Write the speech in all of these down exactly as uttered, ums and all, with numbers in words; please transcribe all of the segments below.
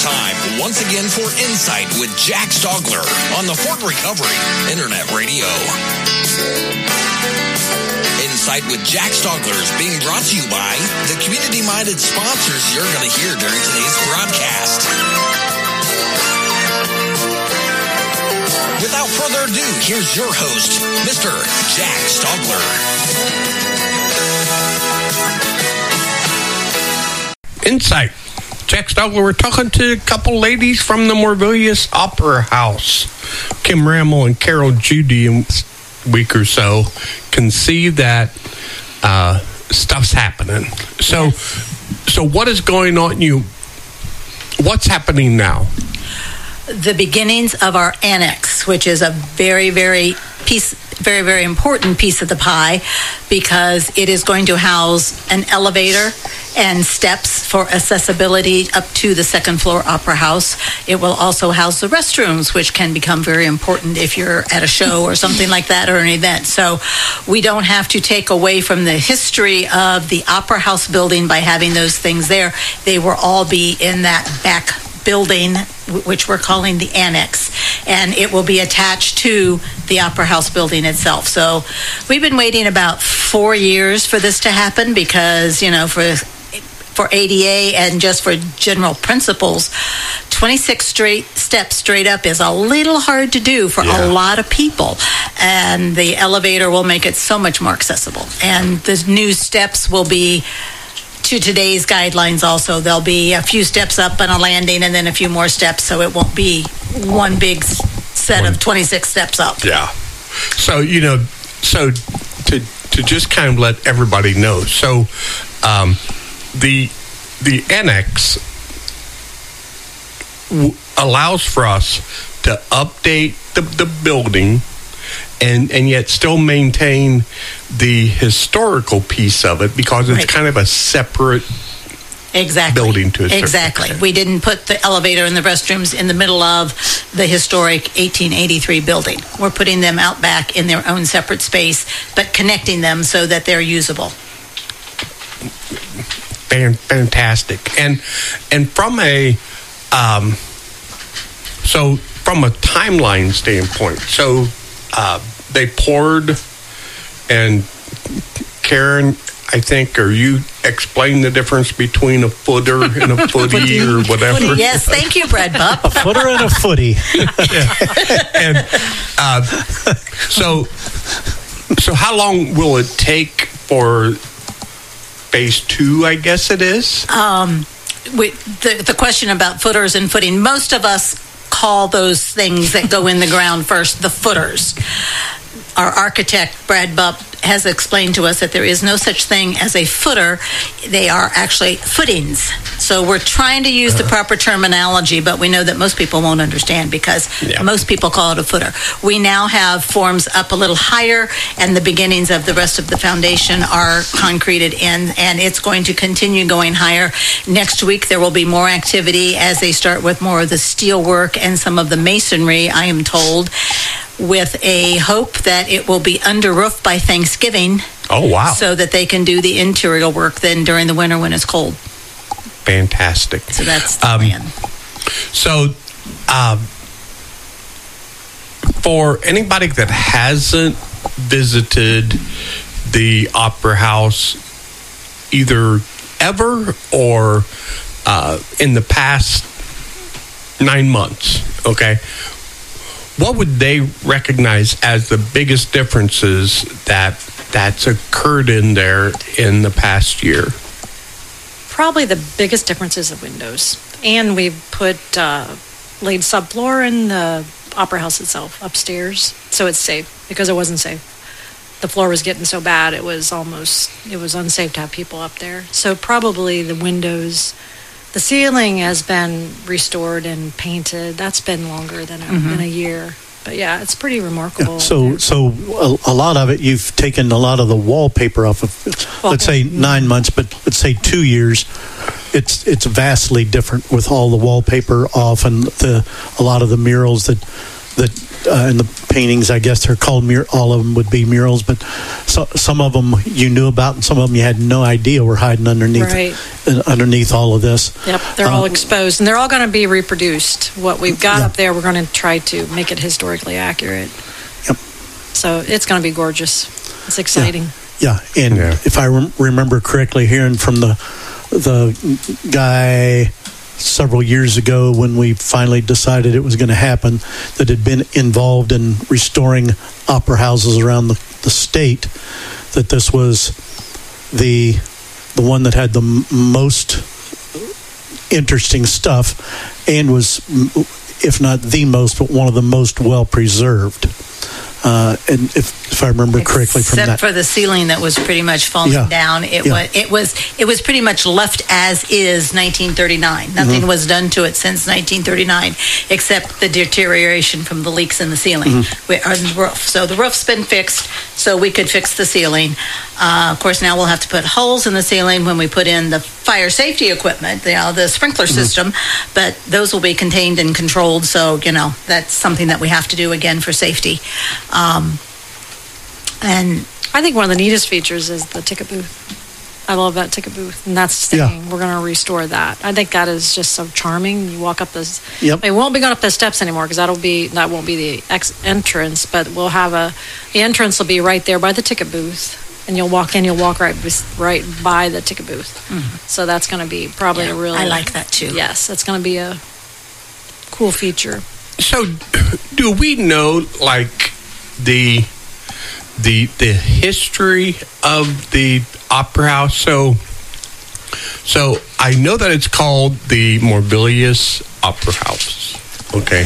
time once again for Insight with Jack Stogler on the Fort Recovery Internet Radio. Insight with Jack Stogler is being brought to you by the community-minded sponsors you're going to hear during today's broadcast. Without further ado, here's your host, Mister Jack Stogler. Insight. Jack Stogler. We're talking to a couple ladies from the Morvillius Opera House. Kim Rammel and Carol Judy in a week or so can see that uh, stuff's happening. So, yes. so what is going on? You, what's happening now? The beginnings of our annex, which is a very, very piece, very, very important piece of the pie, because it is going to house an elevator and steps for accessibility up to the second floor opera house. It will also house the restrooms, which can become very important if you're at a show or something like that, or an event. So we don't have to take away from the history of the opera house building by having those things there. They will all be in that back building, which we're calling the annex, and it will be attached to the Opera House building itself. So we've been waiting about four years for this to happen because, you know, for for A D A and just for general principles, twenty-six straight steps straight up is a little hard to do for yeah. a lot of people, and the elevator will make it so much more accessible. And the new steps will be to today's guidelines also. There'll be a few steps up and a landing and then a few more steps, so it won't be one big set one. of twenty-six steps up. Yeah. So, you know, so to to just kind of let everybody know, so um, the the annex w- allows for us to update the, the building and and yet still maintain the historical piece of it, because it's right. kind of a separate exactly. building to a certain Exactly. extent. We didn't put the elevator and the restrooms in the middle of the historic eighteen eighty-three building. We're putting them out back in their own separate space, but connecting them so that they're usable. Fantastic. And and from a um, so from a timeline standpoint, so uh, they poured, and Karen, I think, or you explain the difference between a footer and a footy or whatever. Footy, yes, thank you, Brad Bupp. A footer and a footy. And uh, so, so how long will it take for phase two, I guess it is? Um, we, the, the question about footers and footing, most of us call those things that go in the ground first the footers. Our architect, Brad Bupp, has explained to us that there is no such thing as a footer. They are actually footings. So we're trying to use the proper terminology, but we know that most people won't understand because yeah. most people call it a footer. We now have forms up a little higher, and the beginnings of the rest of the foundation are concreted in, and it's going to continue going higher. Next week, there will be more activity as they start with more of the steel work and some of the masonry, I am told, with a hope that it will be under roof by Thanksgiving. Oh, wow. So that they can do the interior work then during the winter when it's cold. Fantastic. So that's the um, plan. So, um, for anybody that hasn't visited the Opera House either ever or uh, in the past nine months, okay, what would they recognize as the biggest differences that that's occurred in there in the past year? Probably the biggest difference is the windows. And we've put uh, laid subfloor in the Opera House itself upstairs, so it's safe, because it wasn't safe. The floor was getting so bad, it was almost, it was unsafe to have people up there. So probably the windows. The ceiling has been restored and painted. That's been longer than a, mm-hmm. than a year. But yeah, it's pretty remarkable. Yeah, so so a, a lot of it, you've taken a lot of the wallpaper off of, wallpaper. let's say nine months, but let's say two years. It's it's vastly different with all the wallpaper off and the a lot of the murals that that uh, in the paintings, I guess they're called mur- all of them would be murals, but so, some of them you knew about, and some of them you had no idea were hiding underneath Right. uh, underneath all of this. Yep, they're all Um, exposed, and they're all going to be reproduced. What we've got Yeah. up there, we're going to try to make it historically accurate. Yep. So it's going to be gorgeous. It's exciting. Yeah, and Yeah. if I rem- remember correctly, hearing from the the guy several years ago when we finally decided it was going to happen, that had been involved in restoring opera houses around the, the state, that this was the the one that had the m- most interesting stuff and was, m- if not the most, but one of the most well preserved. Uh, and if, if I remember correctly from Except that, for the ceiling that was pretty much falling Yeah. down, it Yeah. was it was it was pretty much left as is nineteen thirty-nine. Nothing Mm-hmm. was done to it since nineteen thirty-nine, except the deterioration from the leaks in the ceiling Mm-hmm. we, or the roof. So the roof's been fixed, so we could fix the ceiling. Uh, of course, now we'll have to put holes in the ceiling when we put in the fire safety equipment, you know, the sprinkler Mm-hmm. system. But those will be contained and controlled. So you know that's something that we have to do again for safety. Um, and I think one of the neatest features is the ticket booth. I love that ticket booth, and that's staying. Yeah. We're going to restore that. I think that is just so charming. You walk up this. Yep. It won't be going up the steps anymore because that'll be that won't be the ex- entrance, but we'll have a the entrance will be right there by the ticket booth, and you'll walk in. You'll walk right bes- right by the ticket booth. So that's going to be probably Yeah, a real. I like that too. Yes, it's going to be a cool feature. So, do we know like the the the history of the opera house? So, so I know that it's called the Morbelius Opera House. Okay.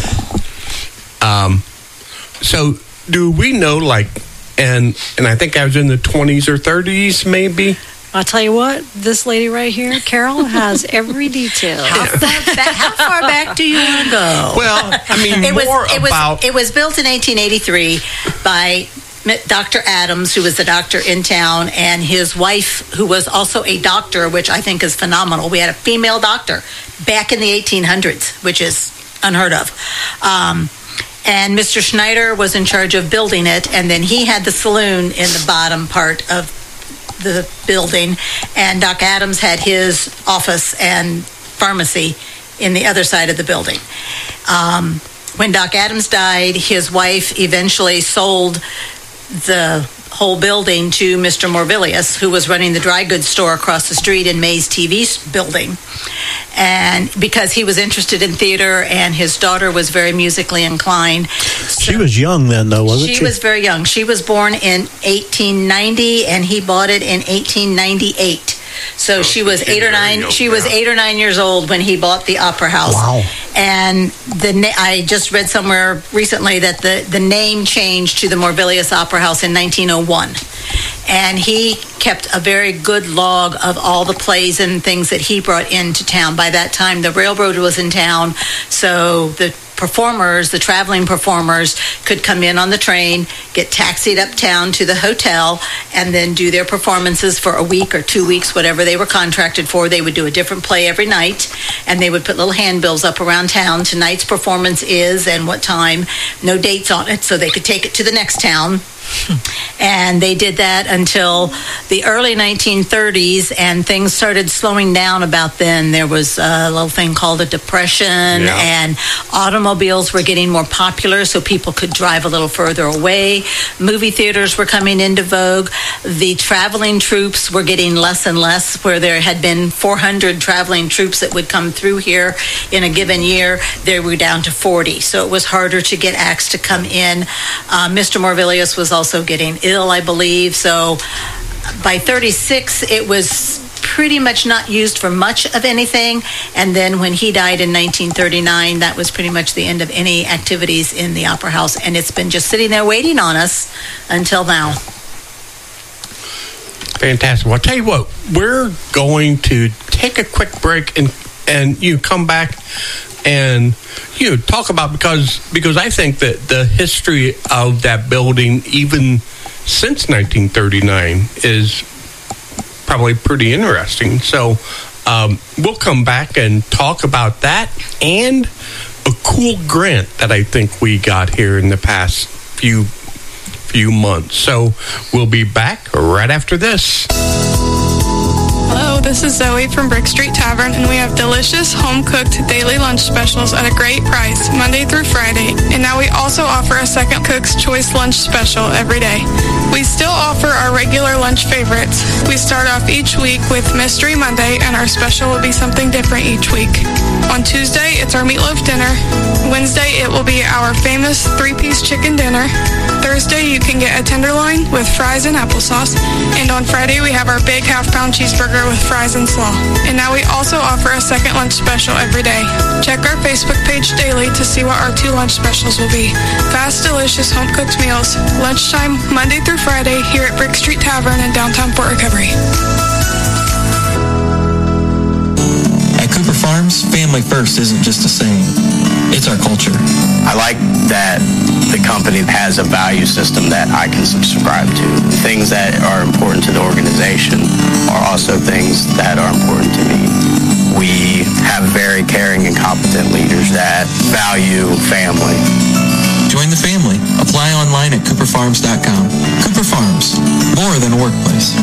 Um. So, do we know like, and and I think I was in the twenties or thirties, maybe. I'll tell you what, this lady right here, Carol, has every detail. How far back, how far back do you want to go? Well, I mean, it was more it about was it was built in eighteen eighty-three by Doctor Adams, who was the doctor in town, and his wife, who was also a doctor, which I think is phenomenal. We had a female doctor back in the eighteen hundreds, which is unheard of. Um, and Mister Schneider was in charge of building it, and then he had the saloon in the bottom part of the building, and Doc Adams had his office and pharmacy in the other side of the building. Um, when Doc Adams died, his wife eventually sold the whole building to Mister Morbelius, who was running the dry goods store across the street in Mays T V building. And because he was interested in theater and his daughter was very musically inclined. she was young then, though, wasn't she? She was very young. She was born in eighteen ninety, and he bought it in eighteen ninety-eight. So she was eight or nine. She was eight or nine years old when he bought the Opera House. Wow. And the na- I just read somewhere recently that the, the name changed to the Morbelius Opera House in nineteen oh one. And he kept a very good log of all the plays and things that he brought into town. By that time, the railroad was in town, so the performers, the traveling performers, could come in on the train, get taxied uptown to the hotel, and then do their performances for a week or two weeks, whatever they were contracted for. They would do a different play every night, and they would put little handbills up around town. Tonight's performance is, and what time, no dates on it, so they could take it to the next town. And they did that until the early nineteen thirties, and things started slowing down about then. There was a little thing called a depression, Yeah. and automobiles were getting more popular, so people could drive a little further away. Movie theaters were coming into vogue. The traveling troops were getting less and less, where there had been four hundred traveling troops that would come through here in a given year. They were down to forty, so it was harder to get acts to come in. Uh, Mister Morbelius was also getting ill, I believe. So by thirty-six, it was pretty much not used for much of anything. And then when he died in nineteen thirty-nine, that was pretty much the end of any activities in the Opera House. And it's been just sitting there waiting on us until now. Fantastic. Well, I'll tell you what, we're going to take a quick break and and you come back and you know, talk about because because I think that the history of that building, even since nineteen thirty-nine, is probably pretty interesting. So um, we'll come back and talk about that and a cool grant that I think we got here in the past few few months. So we'll be back right after this. Hello, this is Zoe from Brick Street Tavern, and we have delicious home-cooked daily lunch specials at a great price, Monday through Friday. And now we also offer a Second Cook's Choice lunch special every day. We still offer our regular lunch favorites. We start off each week with Mystery Monday, and our special will be something different each week. On Tuesday, it's our meatloaf dinner. Wednesday, it will be our famous three-piece chicken dinner. Thursday, you can get a tenderloin with fries and applesauce. And on Friday, we have our big half-pound cheeseburger with fries and slaw. And now we also offer a second lunch special every day. Check our Facebook page daily to see what our two lunch specials will be. Fast, delicious, home-cooked meals. Lunchtime, Monday through Friday, here at Brick Street Tavern in downtown Fort Recovery. At Cooper Farms, family first isn't just a saying. It's our culture. I like that the company has a value system that I can subscribe to. Things that are important to the organization are also things that are important to me. We have very caring and competent leaders that value family. Join the family. Apply online at cooper farms dot com. Cooper Farms, more than a workplace.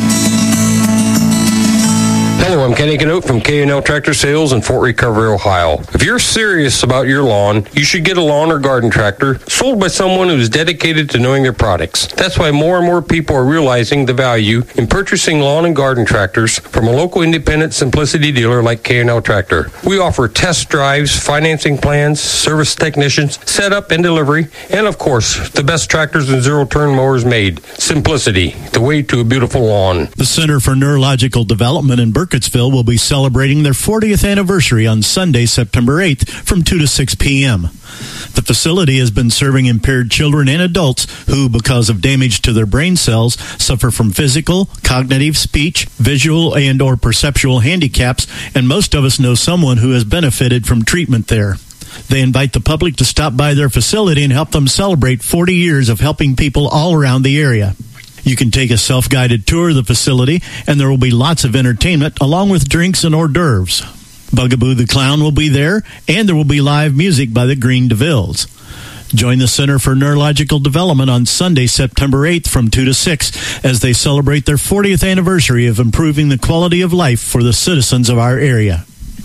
Hello, I'm Kenny Canote from K and L Tractor Sales in Fort Recovery, Ohio. If you're serious about your lawn, you should get a lawn or garden tractor sold by someone who's dedicated to knowing their products. That's why more and more people are realizing the value in purchasing lawn and garden tractors from a local independent Simplicity dealer like K and L Tractor. We offer test drives, financing plans, service technicians, setup and delivery, and of course, the best tractors and zero-turn mowers made. Simplicity, the way to a beautiful lawn. The Center for Neurological Development in Burkittsville will be celebrating their fortieth anniversary on Sunday, September eighth from two to six p.m. The facility has been serving impaired children and adults who, because of damage to their brain cells, suffer from physical, cognitive, speech, visual, and or perceptual handicaps, and most of us know someone who has benefited from treatment there. They invite the public to stop by their facility and help them celebrate forty years of helping people all around the area. You can take a self-guided tour of the facility, and there will be lots of entertainment, along with drinks and hors d'oeuvres. Bugaboo the Clown will be there, and there will be live music by the Green DeVilles. Join the Center for Neurological Development on Sunday, September eighth from two to six as they celebrate their fortieth anniversary of improving the quality of life for the citizens of our area.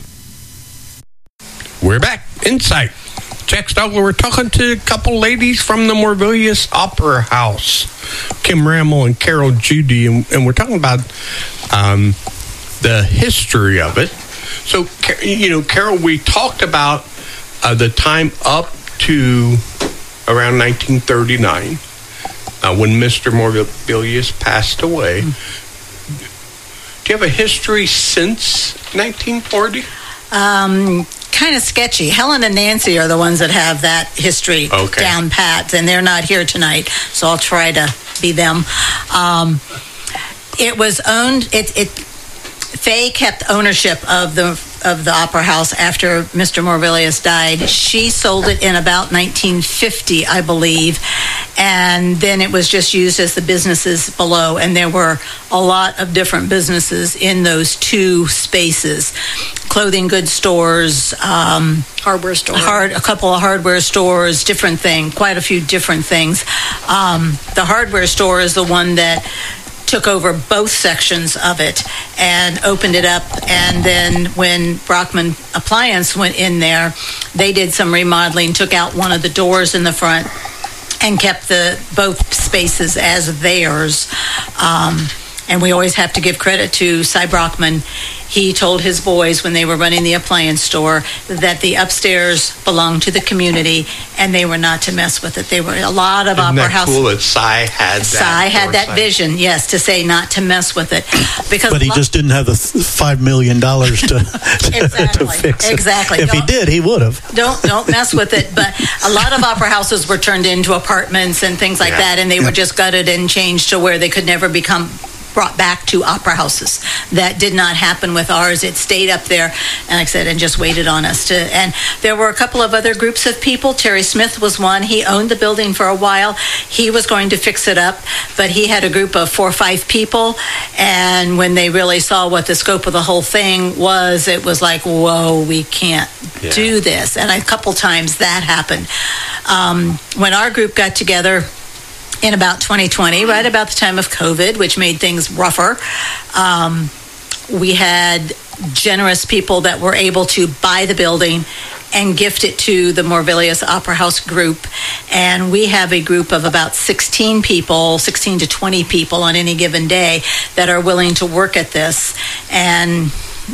We're back. Insight. Jack Stogler, we're talking to a couple ladies from the Morvillius Opera House, Kim Rammel and Carol Judy, and, and we're talking about um, the history of it. So, you know, Carol, we talked about uh, the time up to around nineteen thirty-nine uh, when Mister Morvillius passed away. Do you have a history since nineteen forty? Um, kind of sketchy. Helen and Nancy are the ones that have that history okay. down pat, and they're not here tonight, so I'll try to be them. Um, it was owned. It. it Faye kept ownership of the of the Opera House after Mister Morvillius died. She sold it in about nineteen fifty, I believe, and then it was just used as the businesses below. And there were a lot of different businesses in those two spaces: clothing goods stores, um, hardware stores, hard, a couple of hardware stores, different thing, quite a few different things. Um, the hardware store is the one that took over both sections of it and opened it up. And then when Brockman Appliance went in there, they did some remodeling, took out one of the doors in the front and kept the both spaces as theirs. Um, and we always have to give credit to Cy Brockman. He told his boys when they were running the appliance store that the upstairs belonged to the community and they were not to mess with it. They were a lot of Isn't opera that house. Cool that Cy had that. Cy had that foresight. vision, yes, to say not to mess with it. Because but he lo- just didn't have the th- five million dollars to, to, exactly, to fix it. Exactly. If he Don't- did, he would have. Don't don't mess with it. But a lot of opera houses were turned into apartments and things like Yeah. that, and they Yeah. were just gutted and changed to where they could never become brought back to opera houses. That did not happen with ours. It stayed up there, and like I said, and just waited on us to. And there were a couple of other groups of people. Terry Smith was one. He owned the building for a while. He was going to fix it up, but he had a group of four or five people, and when they really saw what the scope of the whole thing was, it was like, whoa, we can't yeah. do this. And a couple times that happened. Um, when our group got together in about twenty twenty, right about the time of COVID, which made things rougher, um, we had generous people that were able to buy the building and gift it to the Morvillius Opera House group. And we have a group of about sixteen people, sixteen to twenty people on any given day that are willing to work at this. And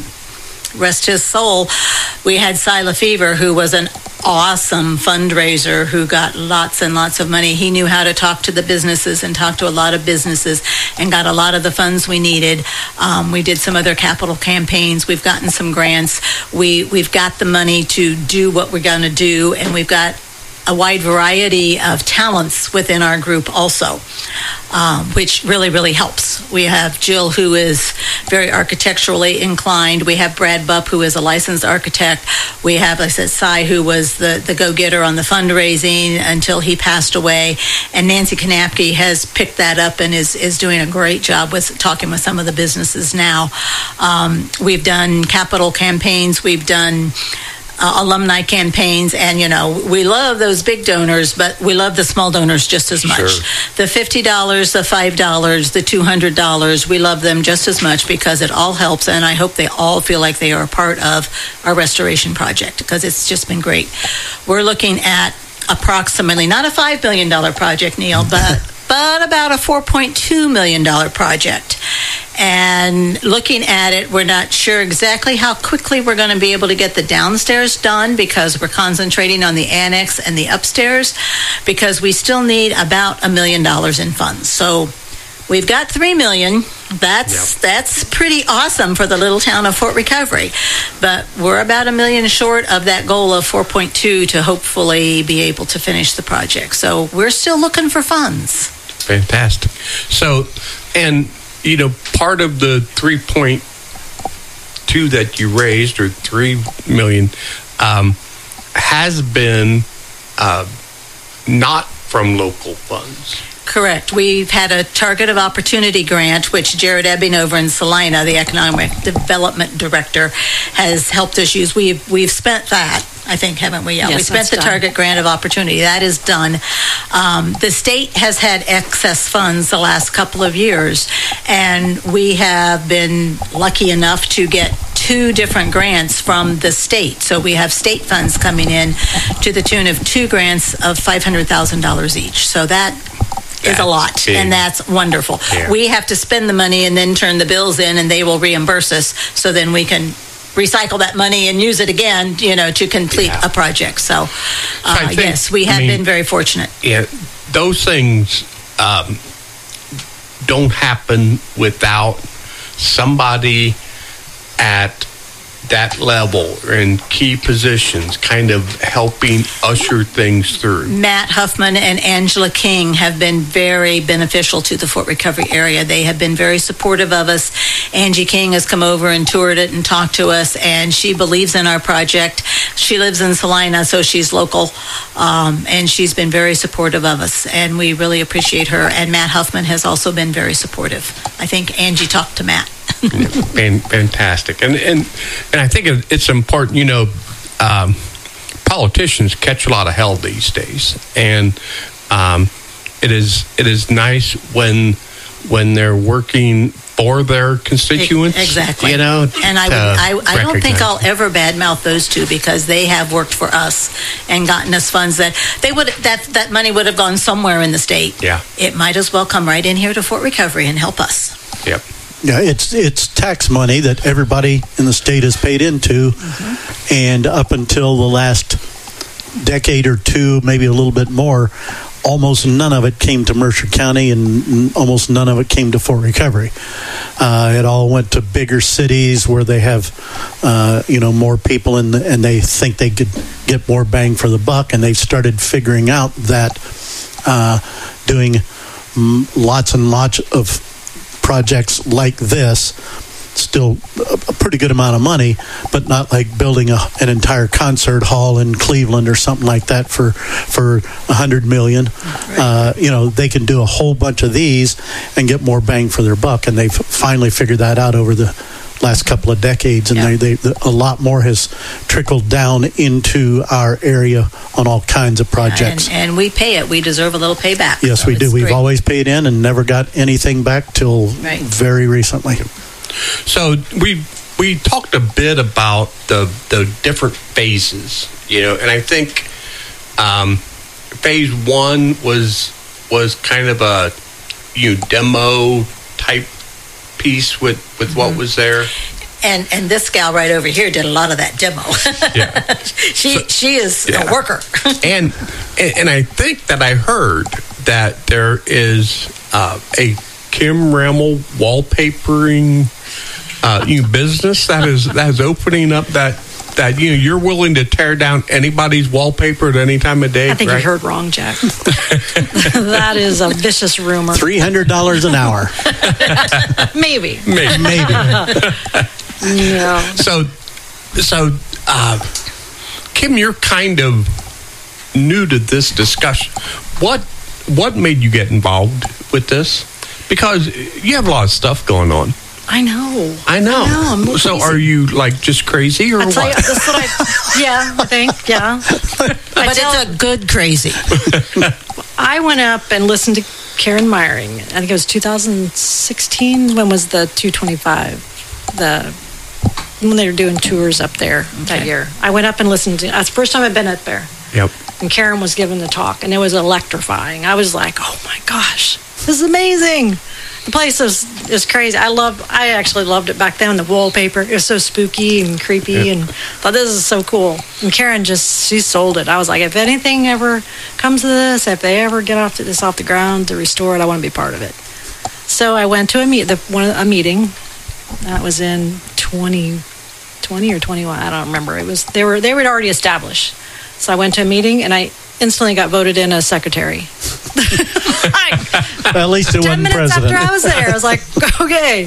rest his soul, we had Cy Lefevre, who was an awesome fundraiser, who got lots and lots of money. He knew how to talk to the businesses and talk to a lot of businesses and got a lot of the funds we needed. Um, we did some other capital campaigns. We've gotten some grants. We, we've got the money to do what we're going to do, and we've got a wide variety of talents within our group also, um, which really, really helps. We have Jill, who is very architecturally inclined. We have Brad Bupp, who is a licensed architect. We have, like I said, Cy, who was the, the go-getter on the fundraising until he passed away. And Nancy Kanapke has picked that up and is, is doing a great job with talking with some of the businesses now. Um, we've done capital campaigns. We've done Uh, alumni campaigns, and you know, we love those big donors, but we love the small donors just as much. Sure. The fifty dollars, the five dollars, the two hundred dollars, we love them just as much because it all helps, and I hope they all feel like they are a part of our restoration project because it's just been great. We're looking at approximately, not a five million dollars project, Neil, but but about a four point two million dollars project. And looking at it, we're not sure exactly how quickly we're going to be able to get the downstairs done because we're concentrating on the annex and the upstairs because we still need about a million dollars in funds. So we've got three million dollars. That's yep. that's pretty awesome for the little town of Fort Recovery. But we're about a million short of that goal of four point two to hopefully be able to finish the project. So we're still looking for funds. Fantastic. So, and you know, part of the three point two that you raised, or three million, um, has been uh, not from local funds. Correct. We've had a Target of Opportunity grant, which Jared Ebbing over in Salina, the Economic Development Director, has helped us use. We've we've spent that, I think, haven't we? Yeah, yes, we spent the done. Target Grant of Opportunity. That is done. Um, the state has had excess funds the last couple of years, and we have been lucky enough to get two different grants from the state. So we have state funds coming in to the tune of two grants of five hundred thousand dollars each. So that is a lot, big. And that's wonderful. Yeah. We have to spend the money and then turn the bills in, and they will reimburse us, so then we can recycle that money and use it again, you know, to complete yeah. a project. So, uh, so think, yes, we have I mean, been very fortunate. Yeah, those things um, don't happen without somebody at that level in key positions kind of helping usher things through. Matt Huffman and Angela King have been very beneficial to the Fort Recovery area. They have been very supportive of us. Angie King has come over and toured it and talked to us, and she believes in our project. She lives in Salina, so she's local, um, and she's been very supportive of us, and we really appreciate her. And Matt Huffman has also been very supportive. I think Angie talked to Matt. Fantastic. And, and and I think it's important, you know, um, politicians catch a lot of hell these days, and um, it is it is nice when when they're working for their constituents. Exactly. You know, and I would, I, I don't think I'll ever badmouth those two because they have worked for us and gotten us funds that they would that that money would have gone somewhere in the state. Yeah. It might as well come right in here to Fort Recovery and help us. Yep. Yeah, it's it's tax money that everybody in the state has paid into, mm-hmm. and up until the last decade or two, maybe a little bit more, almost none of it came to Mercer County, and almost none of it came to Fort Recovery. Uh, it all went to bigger cities where they have, uh, you know, more people, in the, and they think they could get more bang for the buck, and they've started figuring out that uh, doing lots and lots of projects like this. Still a, a pretty good amount of money, but not like building a, an entire concert hall in Cleveland or something like that for for a hundred million. Right. Uh, you know, they can do a whole bunch of these and get more bang for their buck, and they've finally figured that out over the last couple of decades, and yeah. they, they a lot more has trickled down into our area on all kinds of projects. Yeah, and, and we pay it. We deserve a little payback. Yes, so we do. We've great. always paid in and never got anything back till right. very recently. So we we talked a bit about the the different phases, you know, and I think um, phase one was was kind of a you know, demo type piece with, with mm-hmm. what was there. And and this gal right over here did a lot of that demo. Yeah. she so, she is yeah. a worker. and, and and I think that I heard that there is uh, a Kim Rammel wallpapering uh, you know, business that is that is opening up that that you know you're willing to tear down anybody's wallpaper at any time of day. I think right? you heard wrong, Jack. That is a vicious rumor. Three hundred dollars an hour. Maybe. Maybe. Maybe. No. So, so uh, Kim, you're kind of new to this discussion. What what made you get involved with this? Because you have a lot of stuff going on. I know. I know. I know. So are you like just crazy or I'll what? tell you, that's what I, yeah, I think, yeah. I But tell, it's a good crazy. I went up and listened to Karen Meyering. I think it was two thousand sixteen. When was the two twenty-five? The when they were doing tours up there okay. that year. I went up and listened to. That's the first time I've been up there. Yep. And Karen was giving the talk, and it was electrifying. I was like, "Oh my gosh, this is amazing!" The place is is crazy. I love. I actually loved it back then. The wallpaper, it was so spooky and creepy, yep. and thought this is so cool. And Karen just she sold it. I was like, if anything ever comes to this, if they ever get off to this off the ground to restore it, I want to be part of it. So I went to a meet the one a meeting that was in twenty twenty or twenty-one. I don't remember. It was they were they were already established. So I went to a meeting and I instantly got voted in as secretary. At least it wasn't president. Ten minutes president. after I was there, I was like, okay.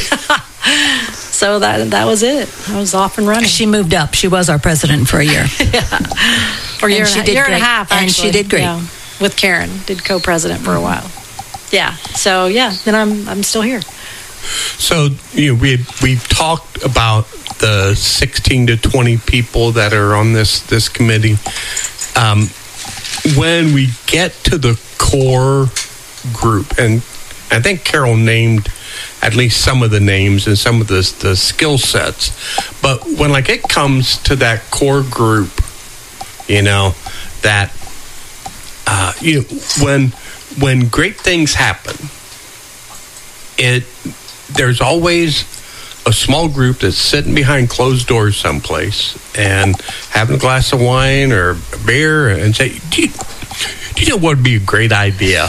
So that that was it. I was off and running. She moved up. She was our president for a year. Yeah. Or a year, she and, did year great. and a half, actually. And she did great. Yeah. With Karen. Did co-president for a while. Yeah. So, yeah. Then I'm I'm still here. So, you know, we we talked about the sixteen to twenty people that are on this, this committee. Um, when we get to the core group, and I think Carol named at least some of the names and some of the, the skill sets, but when like it comes to that core group, you know, that, uh, you know, when, when great things happen, it, there's always a small group that's sitting behind closed doors someplace and having a glass of wine or a beer and say, do you, do you know what would be a great idea?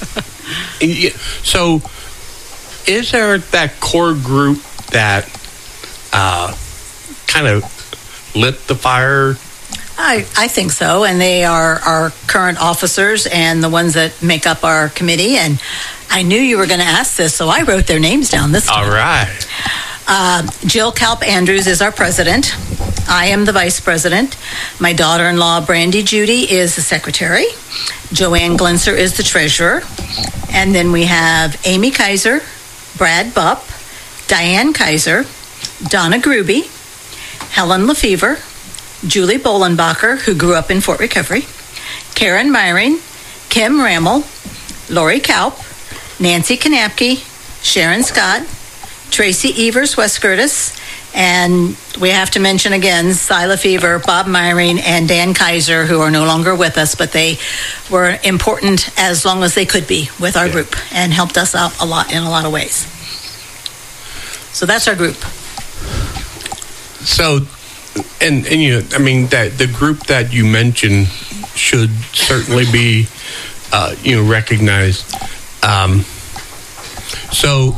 So is there that core group that uh, kind of lit the fire? I, I think so, and they are our current officers and the ones that make up our committee, and I knew you were going to ask this, so I wrote their names down this time. All right. Uh, Jill Kalp Andrews is our president. I am the vice president. My daughter-in-law, Brandy Judy, is the secretary. Joanne Glenser is the treasurer. And then we have Amy Kaiser, Brad Bupp, Diane Kaiser, Donna Gruby, Helen Lefevre, Julie Bolenbacher, who grew up in Fort Recovery, Karen Meyering, Kim Rammel, Lori Kalp, Nancy Kanapke, Sharon Scott, Tracy Evers West Curtis, and we have to mention again Cy Lefevre, Bob Meyering, and Dan Kaiser, who are no longer with us, but they were important as long as they could be with our group and helped us out a lot in a lot of ways. So that's our group. So, and, and you know, I mean, that the group that you mentioned should certainly be, uh, you know, recognized. Um, so,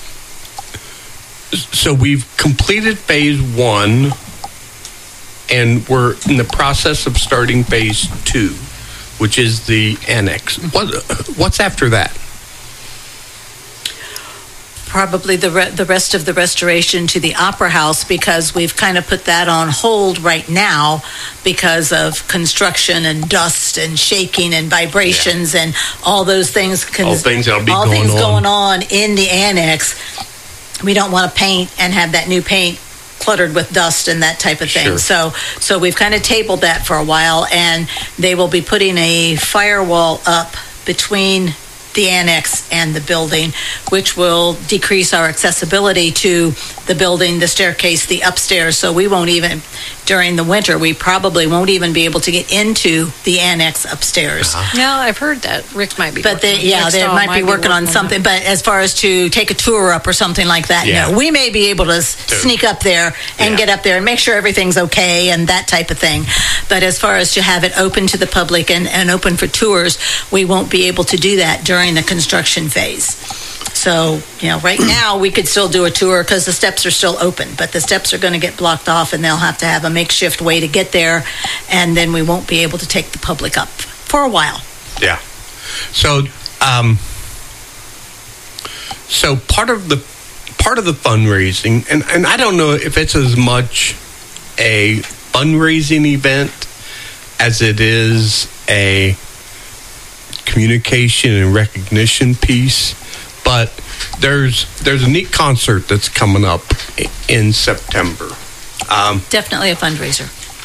so we've completed phase one, and we're in the process of starting phase two, which is the annex. What, what's after that? probably the re- the rest of the restoration to the Opera House, because we've kind of put that on hold right now because of construction and dust and shaking and vibrations yeah. and all those things. Con- all things that'll be all going things on. going on in the annex. We don't want to paint and have that new paint cluttered with dust and that type of thing. Sure. So so we've kind of tabled that for a while, and they will be putting a firewall up between the annex and the building, which will decrease our accessibility to the building, the staircase, the upstairs. So we won't even, during the winter, we probably won't even be able to get into the annex upstairs. Uh-huh. Yeah, I've heard that. Rick might be but working they, yeah, Rick they Stahl might, be working, working on something. On but as far as to take a tour up or something like that, yeah. no. We may be able to s- sneak up there and yeah. get up there and make sure everything's okay and that type of thing. But as far as to have it open to the public and, and open for tours, we won't be able to do that during the construction phase. So, you know, right now we could still do a tour because the steps are still open, but the steps are going to get blocked off and they'll have to have a makeshift way to get there, and then we won't be able to take the public up for a while. Yeah. So, um, so part of the part of the fundraising, and, and I don't know if it's as much a fundraising event as it is a communication and recognition piece, but there's there's a neat concert that's coming up in September. Um, Definitely a fundraiser.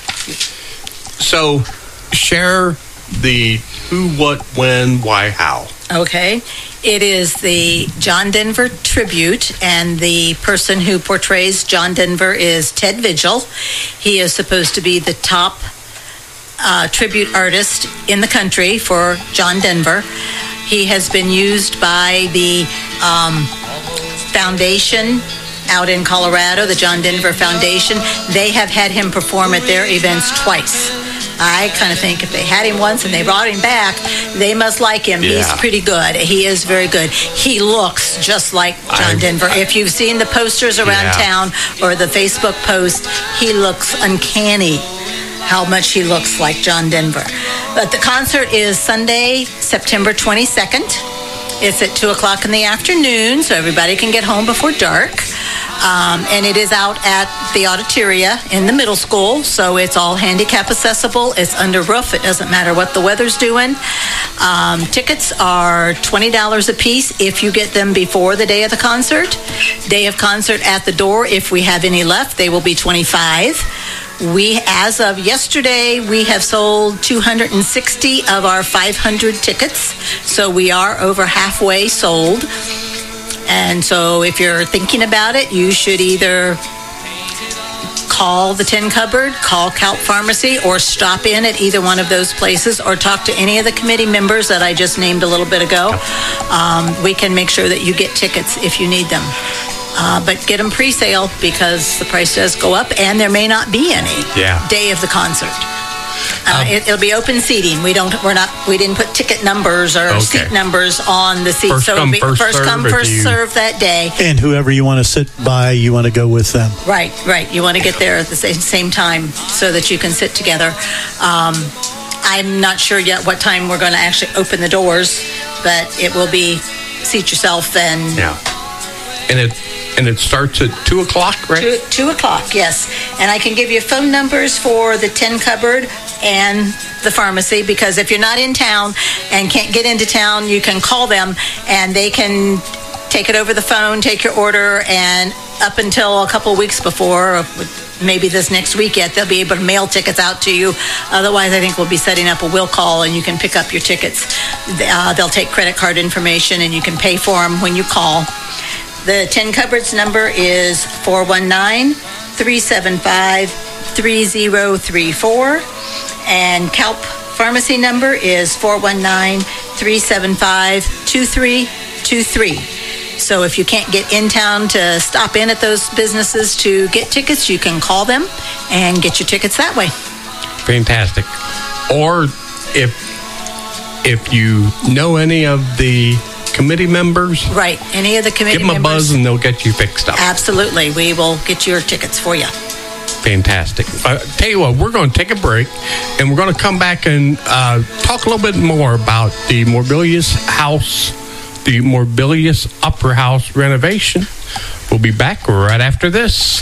So share the who, what, when, why, how. Okay. It is the John Denver tribute, and the person who portrays John Denver is Ted Vigil. He is supposed to be the top uh, tribute artist in the country for John Denver. He has been used by the um, foundation out in Colorado, the John Denver Foundation. They have had him perform at their events twice. I kind of think if they had him once and they brought him back, they must like him. Yeah. He's pretty good. He is very good. He looks just like John I, Denver. I, if you've seen the posters around yeah. town or the Facebook post, he looks uncanny how much he looks like John Denver. But the concert is Sunday, September twenty-second. It's at two o'clock in the afternoon, so everybody can get home before dark. Um, and it is out at the Auditoria in the middle school, so it's all handicap accessible. It's under roof. It doesn't matter what the weather's doing. Um, tickets are twenty dollars a piece if you get them before the day of the concert. Day of concert at the door, if we have any left, they will be twenty-five dollars. We, as of yesterday, we have sold two hundred sixty of our five hundred tickets, so we are over halfway sold. And so if you're thinking about it, you should either call the Tin Cupboard, call Calp Pharmacy, or stop in at either one of those places, or talk to any of the committee members that I just named a little bit ago. Um, we can make sure that you get tickets if you need them. Uh, but get them pre-sale because the price does go up, and there may not be any yeah. day of the concert. Uh, um, it, it'll be open seating. We don't. We're not. We didn't put ticket numbers or okay. seat numbers on the seats. First so come, it'll be first first serve come, first you... serve that day. And whoever you want to sit by, you want to go with them. Right, right. You want to get there at the same, same time so that you can sit together. Um, I'm not sure yet what time we're going to actually open the doors, but it will be seat yourself and yeah. And it and it starts at two o'clock, right? Two, two o'clock, yes. And I can give you phone numbers for the Tin Cupboard and the pharmacy, because if you're not in town and can't get into town, you can call them and they can take it over the phone, take your order, and up until a couple of weeks before, maybe this next week yet, they'll be able to mail tickets out to you. Otherwise, I think we'll be setting up a will call and you can pick up your tickets. Uh, they'll take credit card information and you can pay for them when you call. The Tin Cupboard's number is four one nine, three seven five, three zero three four, and Calp Pharmacy number is four one nine, three seven five, two three two three. So if you can't get in town to stop in at those businesses to get tickets, you can call them and get your tickets that way. Fantastic. Or if if you know any of the committee members, right, any of the committee members, give them a members, buzz and they'll get you fixed up. Absolutely. We will get your tickets for you. Fantastic. Uh, tell you what, we're going to take a break and we're going to come back and uh, talk a little bit more about the Morbelius House the Mobilius Opera House renovation. We'll be back right after this.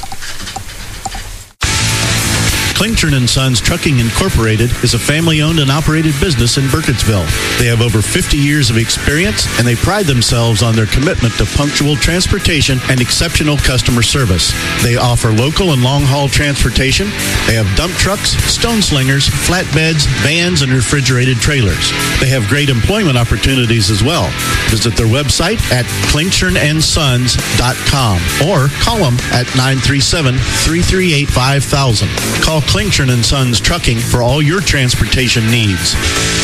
Klingtron and Sons Trucking Incorporated is a family-owned and operated business in Burkittsville. They have over fifty years of experience, and they pride themselves on their commitment to punctual transportation and exceptional customer service. They offer local and long-haul transportation. They have dump trucks, stone slingers, flatbeds, vans, and refrigerated trailers. They have great employment opportunities as well. Visit their website at klingtron and sons dot com or call them at nine three seven, three three eight, five thousand. Call Klingtron and Sons Trucking for all your transportation needs.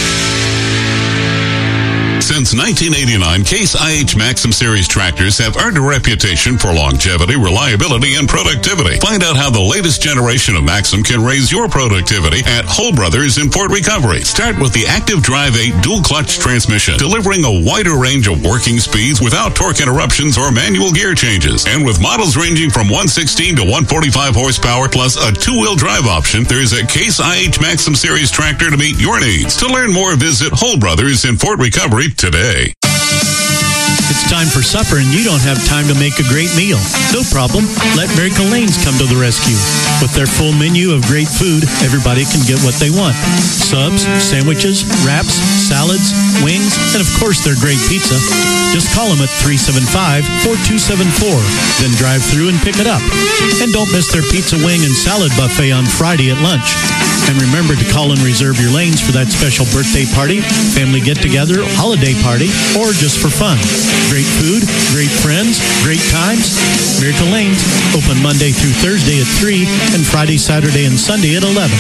Since nineteen eighty-nine, Case I H Maxim Series tractors have earned a reputation for longevity, reliability, and productivity. Find out how the latest generation of Maxim can raise your productivity at Hull Brothers in Fort Recovery. Start with the Active Drive eight dual clutch transmission, delivering a wider range of working speeds without torque interruptions or manual gear changes. And with models ranging from one sixteen to one forty-five horsepower plus a two-wheel drive option, there's a Case I H Maxim Series tractor to meet your needs. To learn more, visit Hull Brothers in Fort Recovery today. It's time for supper and you don't have time to make a great meal. No problem. Let Miracle Lanes come to the rescue. With their full menu of great food, everybody can get what they want. Subs, sandwiches, wraps, salads, wings, and of course their great pizza. Just call them at three seven five, four two seven four. Then drive through and pick it up. And don't miss their pizza, wing, and salad buffet on Friday at lunch. And remember to call and reserve your lanes for that special birthday party, family get-together, holiday party, or just for fun. Great food, great friends, great times. Miracle Lanes, open Monday through Thursday at three and Friday, Saturday, and Sunday at eleven.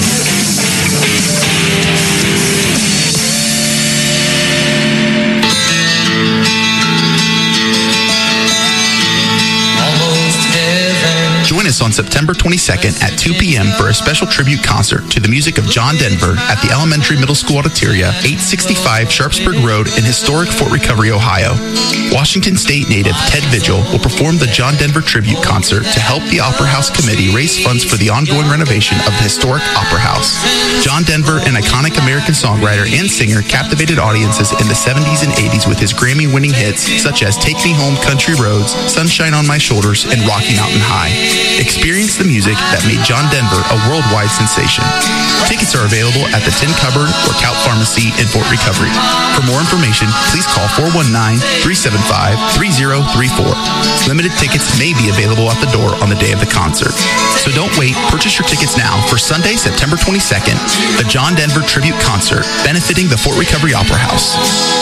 Join us on September twenty-second at two p.m. for a special tribute concert to the music of John Denver at the Elementary Middle School Auditoria, eight sixty-five Sharpsburg Road in historic Fort Recovery, Ohio. Washington State native Ted Vigil will perform the John Denver tribute concert to help the Opera House Committee raise funds for the ongoing renovation of the historic Opera House. John Denver, an iconic American songwriter and singer, captivated audiences in the seventies and eighties with his Grammy-winning hits such as Take Me Home, Country Roads, Sunshine on My Shoulders, and Rocky Mountain High. Experience the music that made John Denver a worldwide sensation. Tickets are available at the Tin Cupboard or Cout Pharmacy in Fort Recovery. For more information, please call four one nine, three seven five, three zero three four. Limited tickets may be available at the door on the day of the concert. So don't wait. Purchase your tickets now for Sunday, September twenty-second, the John Denver Tribute Concert, benefiting the Fort Recovery Opera House.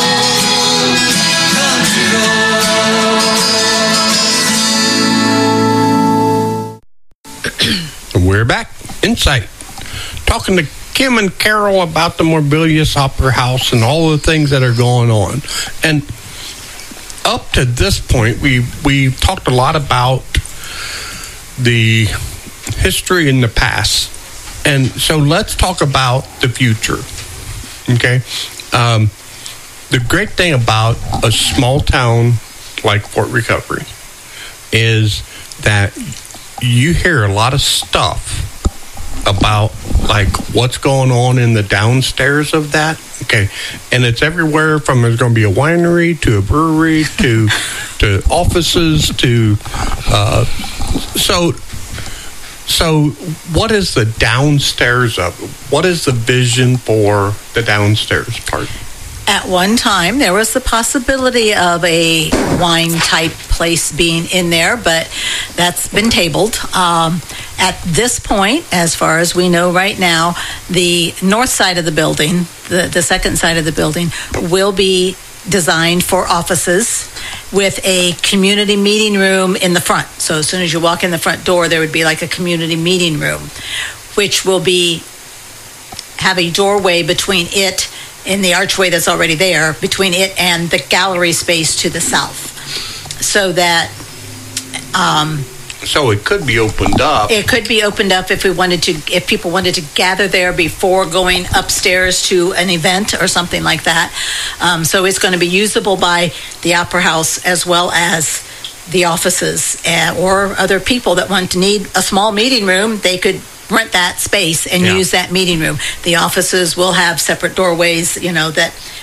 We're back. Insight. Talking to Kim and Carol about the Mobilius Opera House and all the things that are going on. And up to this point, we we talked a lot about the history in the past. And so let's talk about the future. Okay? Um, the great thing about a small town like Fort Recovery is that you hear a lot of stuff about like what's going on in the downstairs of that. Okay. And it's everywhere from there's going to be a winery to a brewery to to offices to uh so so what is the downstairs of it? What is the vision for the downstairs part? At one time, there was the possibility of a wine-type place being in there, but that's been tabled. Um, at this point, as far as we know right now, the north side of the building, the, the second side of the building, will be designed for offices with a community meeting room in the front. So as soon as you walk in the front door, there would be like a community meeting room, which will be have a doorway between it in the archway that's already there, between it and the gallery space to the south. So that... Um, so it could be opened up. It could be opened up if we wanted to, if people wanted to gather there before going upstairs to an event or something like that. Um, so it's going to be usable by the Opera House as well as the offices uh, or other people that want to need a small meeting room. They could rent that space and yeah. use that meeting room. The offices will have separate doorways, you know, that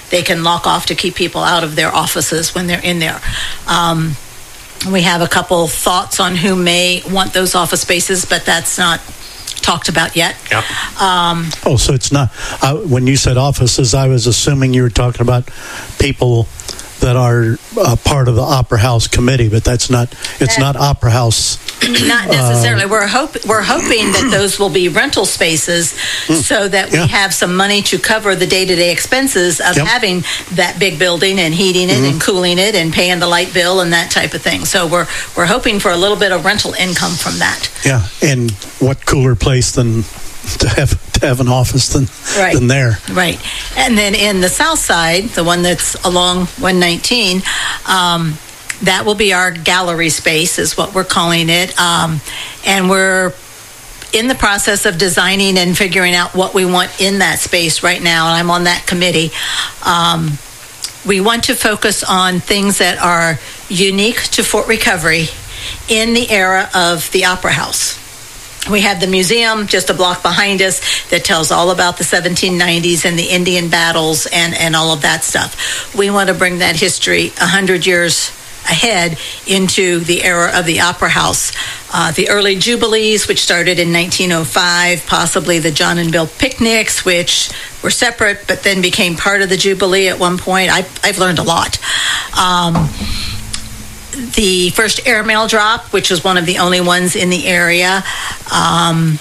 they can lock off to keep people out of their offices when they're in there. Um, we have a couple thoughts on who may want those office spaces, but that's not talked about yet. Yep. Um, oh, so it's not, uh, when you said offices, I was assuming you were talking about people that are uh, part of the Opera House committee, but that's not, it's not Opera House. Not necessarily. Uh, we're hope we're hoping that those will be rental spaces, so that we yeah. have some money to cover the day-to-day expenses of Yep. having that big building and heating it Mhm. and cooling it and paying the light bill and that type of thing. So we're we're hoping for a little bit of rental income from that. Yeah, and what cooler place than to have to have an office than Right. than there. Right. And then in the south side, the one that's along one nineteen, um, that will be our gallery space, is what we're calling it. Um, and we're in the process of designing and figuring out what we want in that space right now. And I'm on that committee. Um, we want to focus on things that are unique to Fort Recovery in the era of the Opera House. We have the museum just a block behind us that tells all about the seventeen nineties and the Indian battles and, and all of that stuff. We want to bring that history one hundred years ahead into the era of the Opera House. Uh, the early Jubilees, which started in nineteen oh five, possibly the John and Bill picnics, which were separate but then became part of the Jubilee at one point. I, I've learned a lot. Um, the first airmail drop, which was one of the only ones in the area. Um,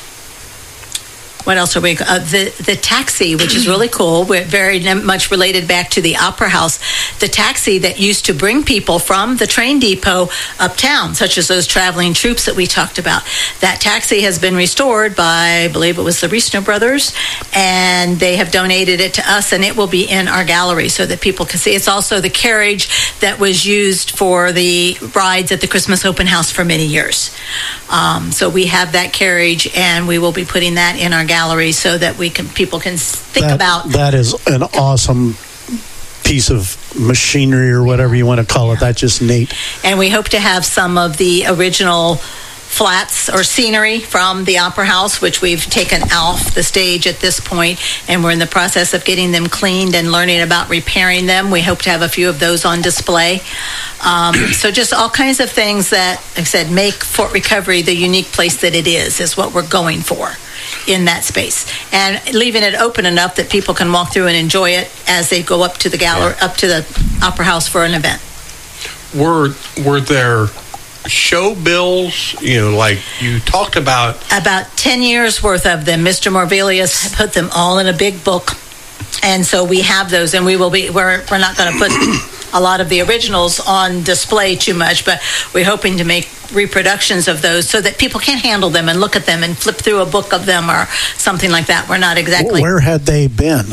what else are we? Uh, the the taxi, which is really cool. We're very much related back to the Opera House. The taxi that used to bring people from the train depot uptown, such as those traveling troops that we talked about. That taxi has been restored by, I believe it was the Reisner brothers, and they have donated it to us, and it will be in our gallery so that people can see. It's also the carriage that was used for the rides at the Christmas open house for many years. Um, so we have that carriage, and we will be putting that in our gallery so that we can people can think That- about. that is an awesome piece of machinery or whatever you want to call it. That's just neat. And we hope to have some of the original flats or scenery from the Opera House, which we've taken off the stage at this point, and we're in the process of getting them cleaned and learning about repairing them. We hope to have a few of those on display. Um, so just all kinds of things that, like I said, make Fort Recovery the unique place that it is, is what we're going for in that space. And leaving it open enough that people can walk through and enjoy it as they go up to the gallery, up to the Opera House for an event. Were were there show bills, you know, like you talked about? About ten years worth of them. Mister Morvelius put them all in a big book. And so we have those, and we will be, we're, we're not going to put a lot of the originals on display too much, but we're hoping to make reproductions of those so that people can handle them and look at them and flip through a book of them or something like that. We're not exactly. Where had they been?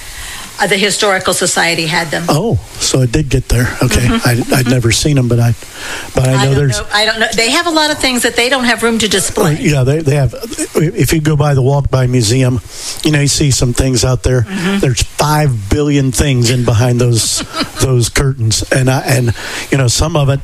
Uh, the Historical Society had them. Oh, so it did get there. Okay, Mhm. I, I'd never seen them, but I, but I know I don't there's. know. I don't know. They have a lot of things that they don't have room to display. Yeah, they they have. If you go by the Walk By Museum, you know you see some things out there. Mhm. There's five billion things in behind those those curtains, and I, and you know some of it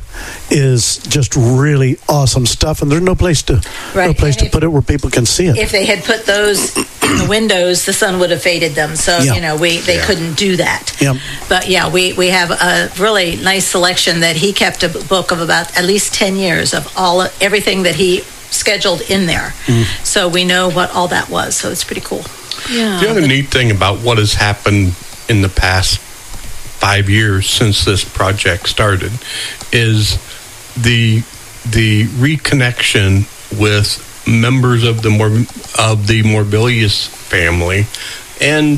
is just really awesome stuff, and there's no place to no Right, place and to if- put it where people can see it. If they had put those in the windows, the sun would have faded them. So, Yeah. you know, we they Yeah. couldn't do that. Yep. But yeah, we, we have a really nice selection that he kept a book of about at least ten years of all everything that he scheduled in there. Mm. So we know what all that was. So it's pretty cool. Yeah. The other neat thing about what has happened in the past five years since this project started is the the reconnection with members of the Mor- of the Morbilius family and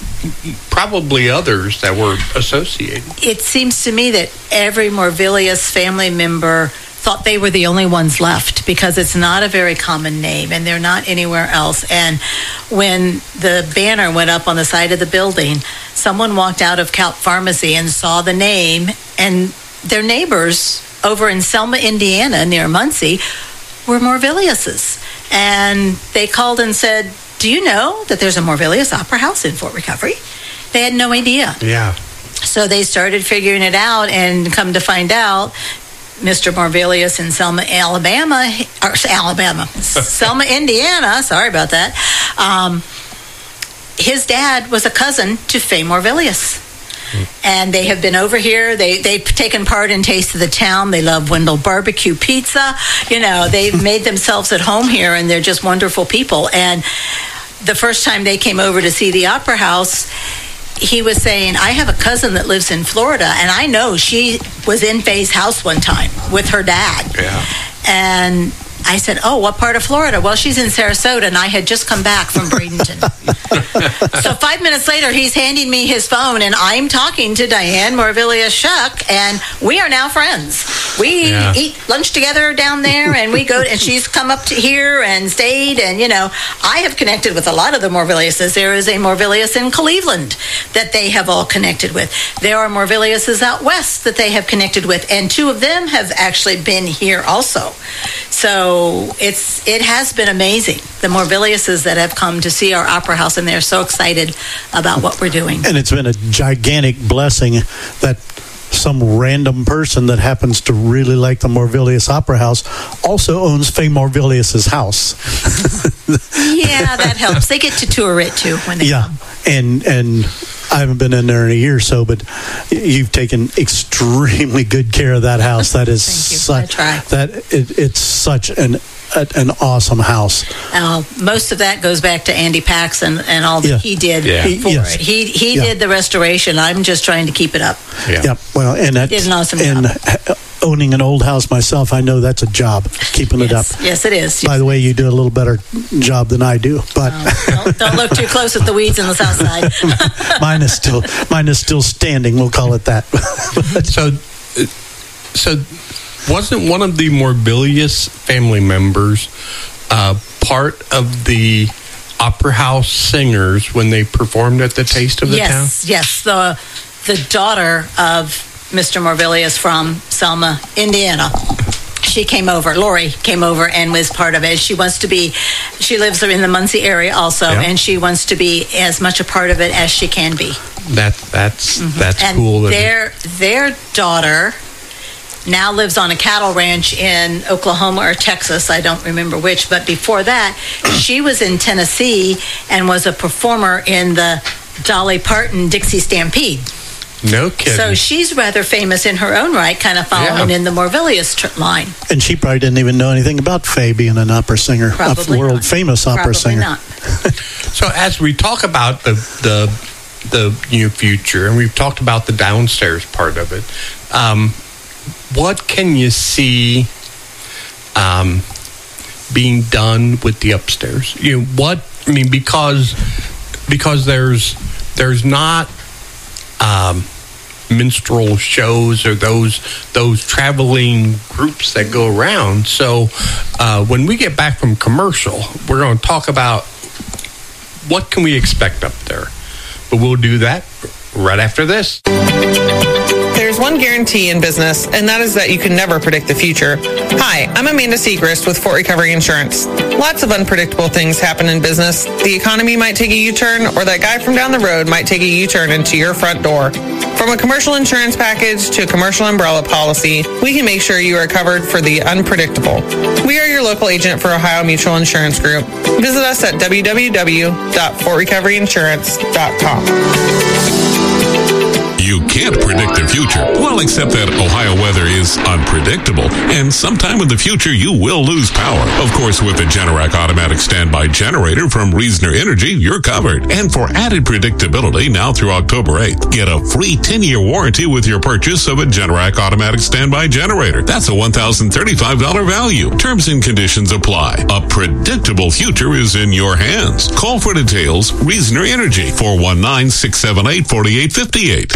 probably others that were associated. It seems to me that every Morvilius family member thought they were the only ones left because it's not a very common name and they're not anywhere else. And when the banner went up on the side of the building, someone walked out of Calp Pharmacy and saw the name, and their neighbors over in Selma, Indiana, near Muncie, were Morviliuses. And they called and said, "Do you know that there's a Morvilius Opera House in Fort Recovery?" They had no idea. Yeah. So they started figuring it out, and come to find out, Mister Morvilius in Selma, Alabama, or Alabama, Selma, Indiana, sorry about that, um, his dad was a cousin to Fay Morvilius. And they have been over here. They, they've taken part in Taste of the Town. They love Wendell Barbecue Pizza. You know, they've made themselves at home here, and they're just wonderful people. And the first time they came over to see the Opera House, he was saying, I have a cousin that lives in Florida, and I know she was in Faye's house one time with her dad. Yeah. And I said, oh, what part of Florida? Well, she's in Sarasota, and I had just come back from Bradenton. So five minutes later, he's handing me his phone, and I'm talking to Diane Morvillia-Shuck, and we are now friends. We Yeah. eat lunch together down there, and we go, and she's come up to here and stayed, and, you know, I have connected with a lot of the Morvilliuses. There is a Morvillius in Cleveland that they have all connected with. There are Morvilliuses out west that they have connected with, and two of them have actually been here also. So it's it has been amazing, the Morvilliuses that have come to see our Opera House, and they're so excited about what we're doing. And it's been a gigantic blessing that some random person that happens to really like the Morvillius Opera House also owns Faye Morvillius's house. Yeah, that helps. They get to tour it too when they yeah, come. and and I haven't been in there in a year or so, but you've taken extremely good care of that house. That is Thank you. such I try. that it, it's such an a, an awesome house. Uh, most of that goes back to Andy Paxson and all that Yeah. he did Yeah. for Yes. it. He he Yeah. did the restoration. I'm just trying to keep it up. Yeah. Yeah, well, and that, Did an awesome and job. h- owning an old house myself, I know that's a job, keeping it up. Yes, yes, it is. By the way, you do a little better job than I do, but don't, don't look too close at the weeds in the south side. mine is still mine is still standing. We'll call it that. So, uh, so wasn't one of the Morvillius family members uh, part of the Opera House singers when they performed at the Taste of the Town? Yes, yes. The the daughter of Mister Morvillius from Selma, Indiana. She came over. Lori came over and was part of it. She wants to be. She lives in the Muncie area also, Yeah. and she wants to be as much a part of it as she can be. That that's that's and cool. that- their their daughter now lives on a cattle ranch in Oklahoma or Texas. I don't remember which, but before that, she was in Tennessee and was a performer in the Dolly Parton Dixie Stampede. no kidding. So she's rather famous in her own right, kind of following Yeah. in the Morvillius tr- line. And she probably didn't even know anything about Faye being an opera singer, Probably a world not. famous opera Probably singer. not. So as we talk about the the the new future, and we've talked about the downstairs part of it, um, what can you see um, being done with the upstairs? You know, what I mean, because because there's there's not um, minstrel shows or those those traveling groups that go around. So uh, when we get back from commercial, we're going to talk about what can we expect up there. But we'll do that right after this. There's one guarantee in business, and that is that you can never predict the future. Hi, I'm Amanda Segrist with Fort Recovery Insurance. Lots of unpredictable things happen in business. The economy might take a U-turn, or that guy from down the road might take a U-turn into your front door. From a commercial insurance package to a commercial umbrella policy, we can make sure you are covered for the unpredictable. We are your local agent for Ohio Mutual Insurance Group. Visit us at w w w dot fort recovery insurance dot com. You can't predict the future. Well, except that Ohio weather is unpredictable, and sometime in the future you will lose power. Of course, with the Generac automatic standby generator from Reasoner Energy, you're covered. And for added predictability, now through October eighth, get a free ten-year warranty with your purchase of a Generac automatic standby generator. That's a one thousand thirty-five dollars value. Terms and conditions apply. A predictable future is in your hands. Call for details. Reasoner Energy, four one nine, six seven eight, four eight five eight.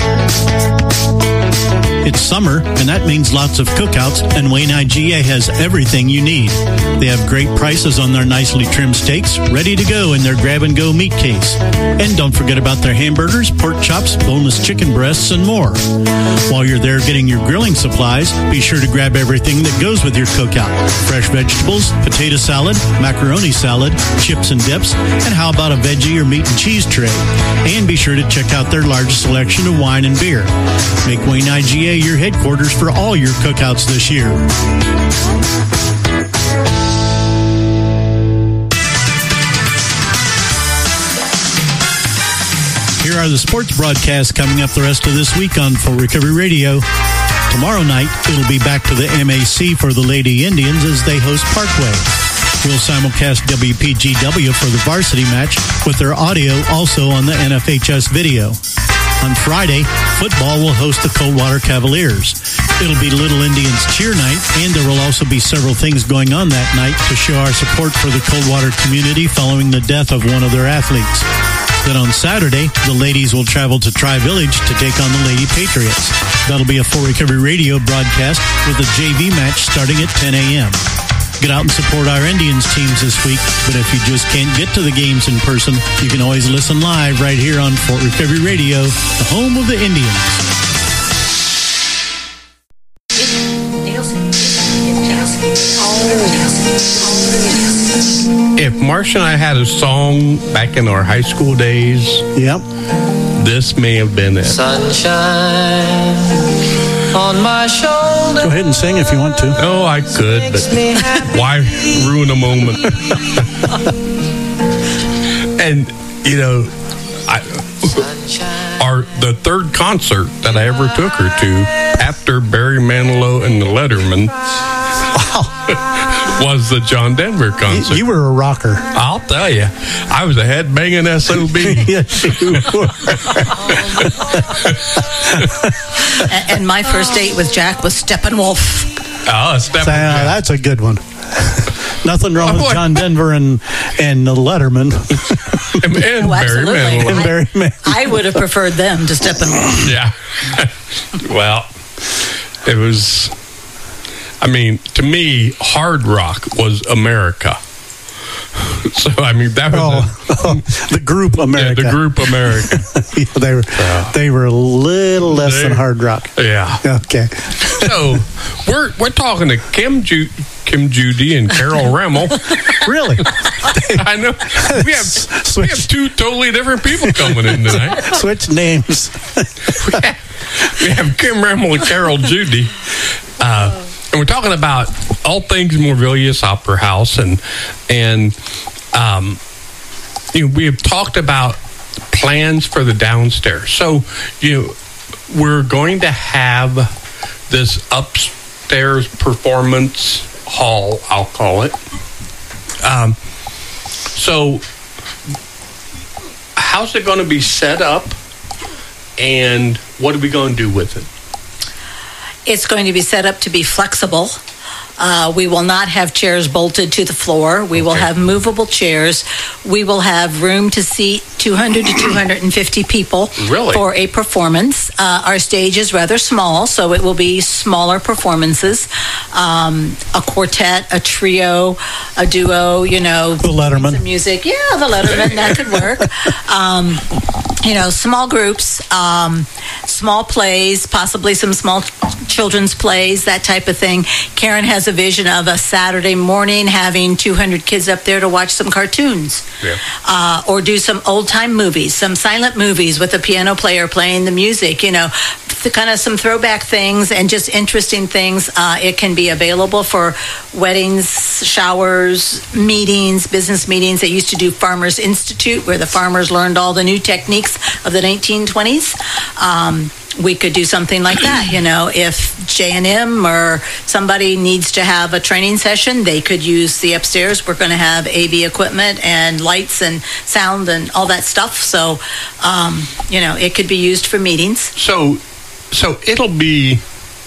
It's summer, and that means lots of cookouts, and Wayne I G A has everything you need. They have great prices on their nicely trimmed steaks, ready to go in their grab-and-go meat case. And don't forget about their hamburgers, pork chops, boneless chicken breasts, and more. While you're there getting your grilling supplies, be sure to grab everything that goes with your cookout. Fresh vegetables, potato salad, macaroni salad, chips and dips, and how about a veggie or meat and cheese tray? And be sure to check out their large selection of wine and beer. Make Wayne I G A your headquarters for all your cookouts this year. Here are the sports broadcasts coming up the rest of this week on Full Recovery Radio. Tomorrow night, it'll be back to the M A C for the Lady Indians as they host Parkway. We'll simulcast W P G W for the varsity match with their audio also on the N F H S video. On Friday, football will host the Coldwater Cavaliers. It'll be Little Indians cheer night, and there will also be several things going on that night to show our support for the Coldwater community following the death of one of their athletes. Then on Saturday, the ladies will travel to Tri-Village to take on the Lady Patriots. That'll be a Full Recovery Radio broadcast with a J V match starting at ten a.m. Get out and support our Indians teams this week, but if you just can't get to the games in person, you can always listen live right here on Fort Recovery Radio, the home of the Indians. If Marcia and I had a song back in our high school days, yep, this may have been it. Sunshine on my shoulder. Go ahead and sing if you want to. Oh, I could, but why ruin a moment? And, you know, I, our the third concert that I ever took her to after Barry Manilow and the Letterman was the John Denver concert. You were a rocker. I'll tell you. I was a headbanging S O B. Yes, you were. and, and my first date with Jack was Steppenwolf. Oh, Steppenwolf. So, uh, that's a good one. Nothing wrong with John Denver and and the Letterman. and and oh, Barry Manilow. And Barry Manilow. I would have preferred them to Steppenwolf. Yeah. Well, it was... I mean, to me, hard rock was America. So, I mean, that was oh, a, oh, the group America. Yeah, the group America. Yeah, they were uh, they were a little less they, than hard rock. Yeah. Okay. So we're we're talking to Kim Ju- Kim Judy and Carol Remmel. Really? I know. We have we have two totally different people coming in tonight. Switch names. we, have, we have Kim Remmel and Carol Judy. Uh, And we're talking about all things Morvillius Opera House, and and um, you know, we have talked about plans for the downstairs. So you know, we're going to have this upstairs performance hall, I'll call it. Um, so how's it going to be set up, and what are we going to do with it? It's going to be set up to be flexible. Uh, we will not have chairs bolted to the floor. We okay. will have movable chairs. We will have room to seat two hundred to two hundred fifty people really? for a performance. Uh, our stage is rather small, so it will be smaller performances. Um, a quartet, a trio, a duo, you know. The Letterman. Some music. Yeah, the Letterman, that could work. Um, you know, small groups, um, small plays, possibly some small children's plays, that type of thing. Karen has a vision of a Saturday morning having two hundred kids up there to watch some cartoons, yeah. uh, or do some old-time movies, some silent movies with a piano player playing the music, you know, the kind of some throwback things and just interesting things. Uh, it can be available for weddings, showers, meetings, business meetings. They used to do Farmers Institute, where the farmers learned all the new techniques of the nineteen twenties. Um, we could do something like that, you know, if J and M or somebody needs to have a training session, they could use the upstairs. We're going to have A V equipment and lights and sound and all that stuff. So, um, you know, it could be used for meetings. So, so it'll be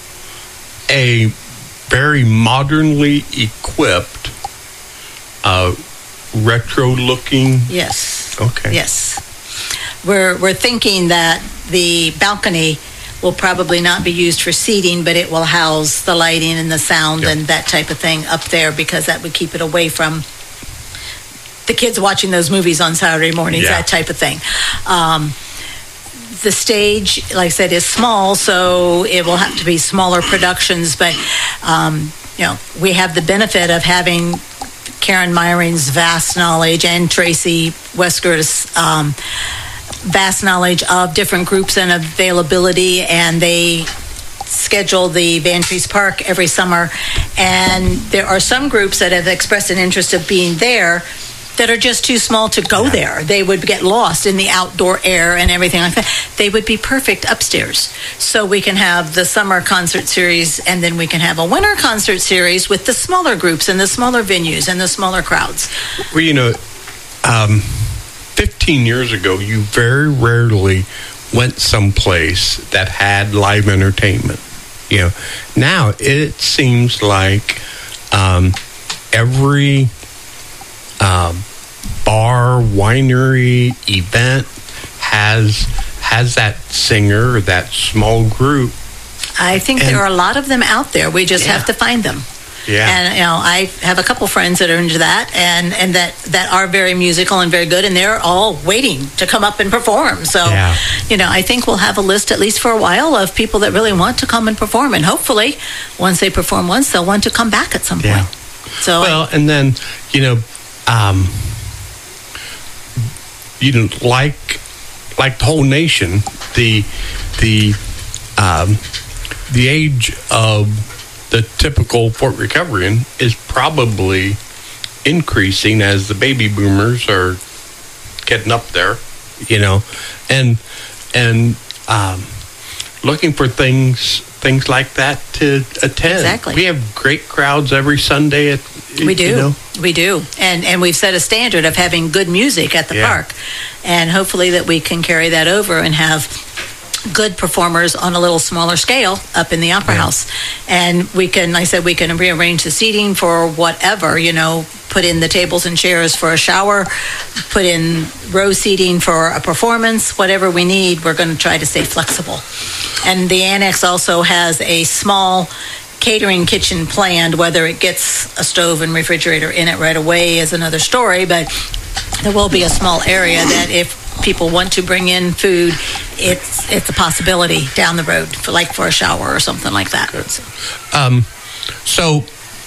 a very modernly equipped, uh, retro-looking. Yes. Okay. Yes. We're we're thinking that the balcony will probably not be used for seating, but it will house the lighting and the sound yep. and that type of thing up there, because that would keep it away from the kids watching those movies on Saturday mornings, yeah. that type of thing. Um, the stage, like I said, is small, so it will have to be smaller productions, but um, you know, we have the benefit of having Karen Meyring's vast knowledge and Tracy Wesker's um, vast knowledge of different groups and availability, and they schedule the Vantries Park every summer, and there are some groups that have expressed an interest of being there that are just too small to go there. They would get lost in the outdoor air and everything like that. They would be perfect upstairs. So we can have the summer concert series, and then we can have a winter concert series with the smaller groups and the smaller venues and the smaller crowds. Well, you know, um, fifteen years ago, you very rarely went someplace that had live entertainment. You know, now it seems like um, every Um, bar, winery, event has has that singer or that small group. I think and, there are a lot of them out there. We just yeah. have to find them. Yeah. And, you know, I have a couple friends that are into that and, and that, that are very musical and very good, and they're all waiting to come up and perform. So, yeah. you know, I think we'll have a list, at least for a while, of people that really want to come and perform. And hopefully, once they perform once, they'll want to come back at some point. Yeah. So, well, and then, you know, Um, you know, like like the whole nation, the the um, the age of the typical Fort Recoverian is probably increasing as the baby boomers are getting up there, you know, and and um, looking for things things like that to attend. Exactly. We have great crowds every Sunday at. We do. You know? We do. And and we've set a standard of having good music at the yeah. park. And hopefully that we can carry that over and have good performers on a little smaller scale up in the Opera yeah. House. And we can, like I said, we can rearrange the seating for whatever, you know, put in the tables and chairs for a shower, put in row seating for a performance, whatever we need, we're going to try to stay flexible. And the Annex also has a small catering kitchen planned. Whether it gets a stove and refrigerator in it right away is another story, but there will be a small area that if people want to bring in food, it's it's a possibility down the road, for like for a shower or something like that. So. Um, so,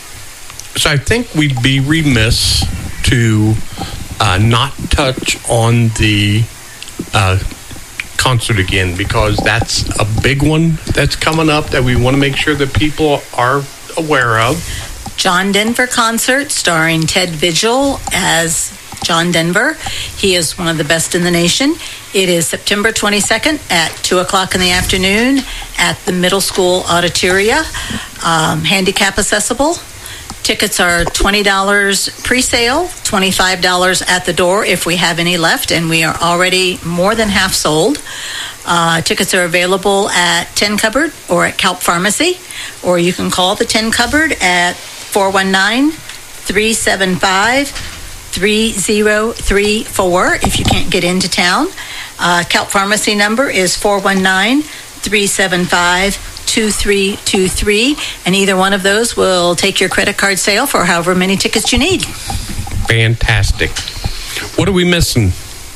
so I think we'd be remiss to uh, not touch on the uh, concert again, because that's a big one that's coming up that we want to make sure that people are aware of. John Denver concert starring Ted Vigil as John Denver. He is one of the best in the nation. It is September twenty-second at two o'clock in the afternoon at the middle school auditoria, um, handicap accessible. Tickets are twenty dollars pre-sale, twenty-five dollars at the door if we have any left, and we are already more than half sold. Uh, tickets are available at Ten Cupboard or at Calp Pharmacy, or you can call the Ten Cupboard at four one nine, three seven five, three zero three four if you can't get into town. Uh, Calp Pharmacy number is four one nine, three seven five, two three two three, and either one of those will take your credit card sale for however many tickets you need. Fantastic. What are we missing?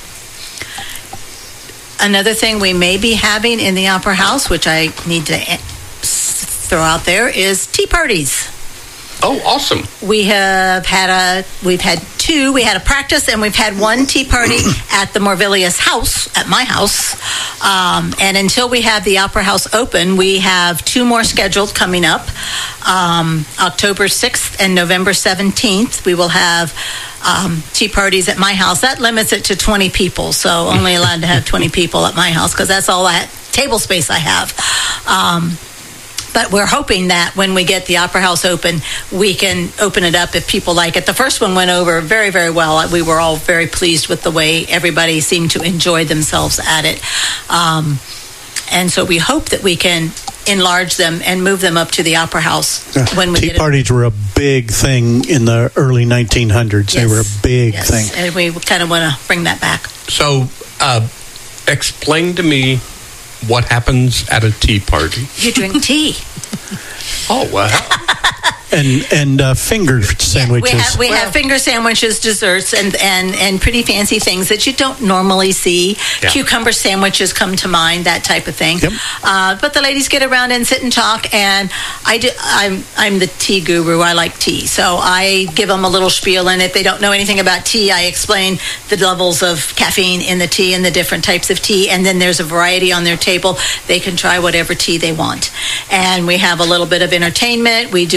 Another thing we may be having in the Opera House, which I need to throw out there, is tea parties. Oh, awesome. We have had a, we've had two, we had a practice and we've had one tea party at the Morvillius house, at my house. Um, and until we have the Opera House open, we have two more scheduled coming up. Um, October sixth and November seventeenth, we will have um, tea parties at my house. That limits it to twenty people, so only allowed to have twenty people at my house because that's all that table space I have. Um, But we're hoping that when we get the Opera House open, we can open it up if people like it. The first one went over very, very well. We were all very pleased with the way everybody seemed to enjoy themselves at it. Um, and so we hope that we can enlarge them and move them up to the Opera House when we tea get it. Parties were a big thing in the early nineteen hundreds. Yes. They were a big yes. thing. And we kind of want to bring that back. So, uh, explain to me what happens at a tea party. You drink tea. Oh, wow. and and uh, finger sandwiches. We have we well, have finger sandwiches, desserts, and, and, and pretty fancy things that you don't normally see. Yeah. Cucumber sandwiches come to mind, that type of thing. Yep. Uh, but the ladies get around and sit and talk, and I do, I'm I'm the tea guru. I like tea, so I give them a little spiel. And if they don't know anything about tea, I explain the levels of caffeine in the tea and the different types of tea. And then there's a variety on their table. They can try whatever tea they want. And we have a little bit of entertainment. We do a little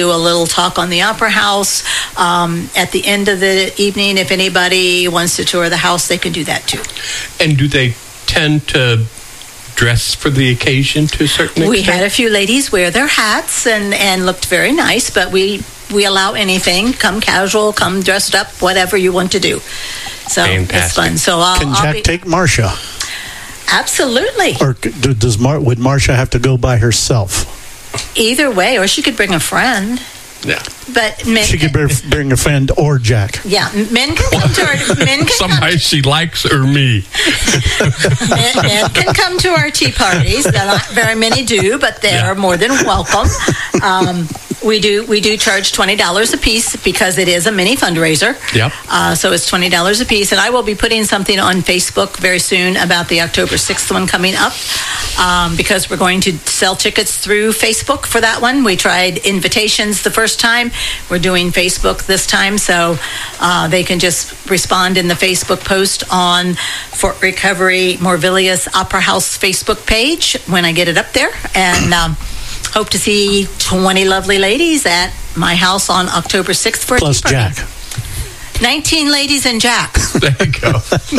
little talk on the Opera House. Um, at the end of the evening, if anybody wants to tour the house, they can do that too. And do they tend to dress for the occasion to a certain extent? We had a few ladies wear their hats and, and looked very nice, but we, we allow anything. Come casual, come dressed up, whatever you want to do. So Fantastic. It's fun. So I'll, Can I'll Jack be, take Marcia? Absolutely. Or do- does Mar- would Marcia have to go by herself? Either way, or she could bring a friend. Yeah. But men, She could bring, bring a friend or Jack. yeah, men can come to our men can come, Somebody she likes or me. men, men can come to our tea parties. Not very many do, but they're more than welcome. Um, we do we do charge twenty dollars a piece because it is a mini fundraiser. Yep. Uh, so it's twenty dollars a piece, and I will be putting something on Facebook very soon about the October sixth one coming up, um, because we're going to sell tickets through Facebook for that one. We tried invitations the first time. We're doing Facebook this time, so uh, they can just respond in the Facebook post on Fort Recovery Morvillius Opera House Facebook page when I get it up there, and um, hope to see twenty lovely ladies at my house on October sixth for a Plus tea party. Jack. nineteen ladies and Jack. There you go.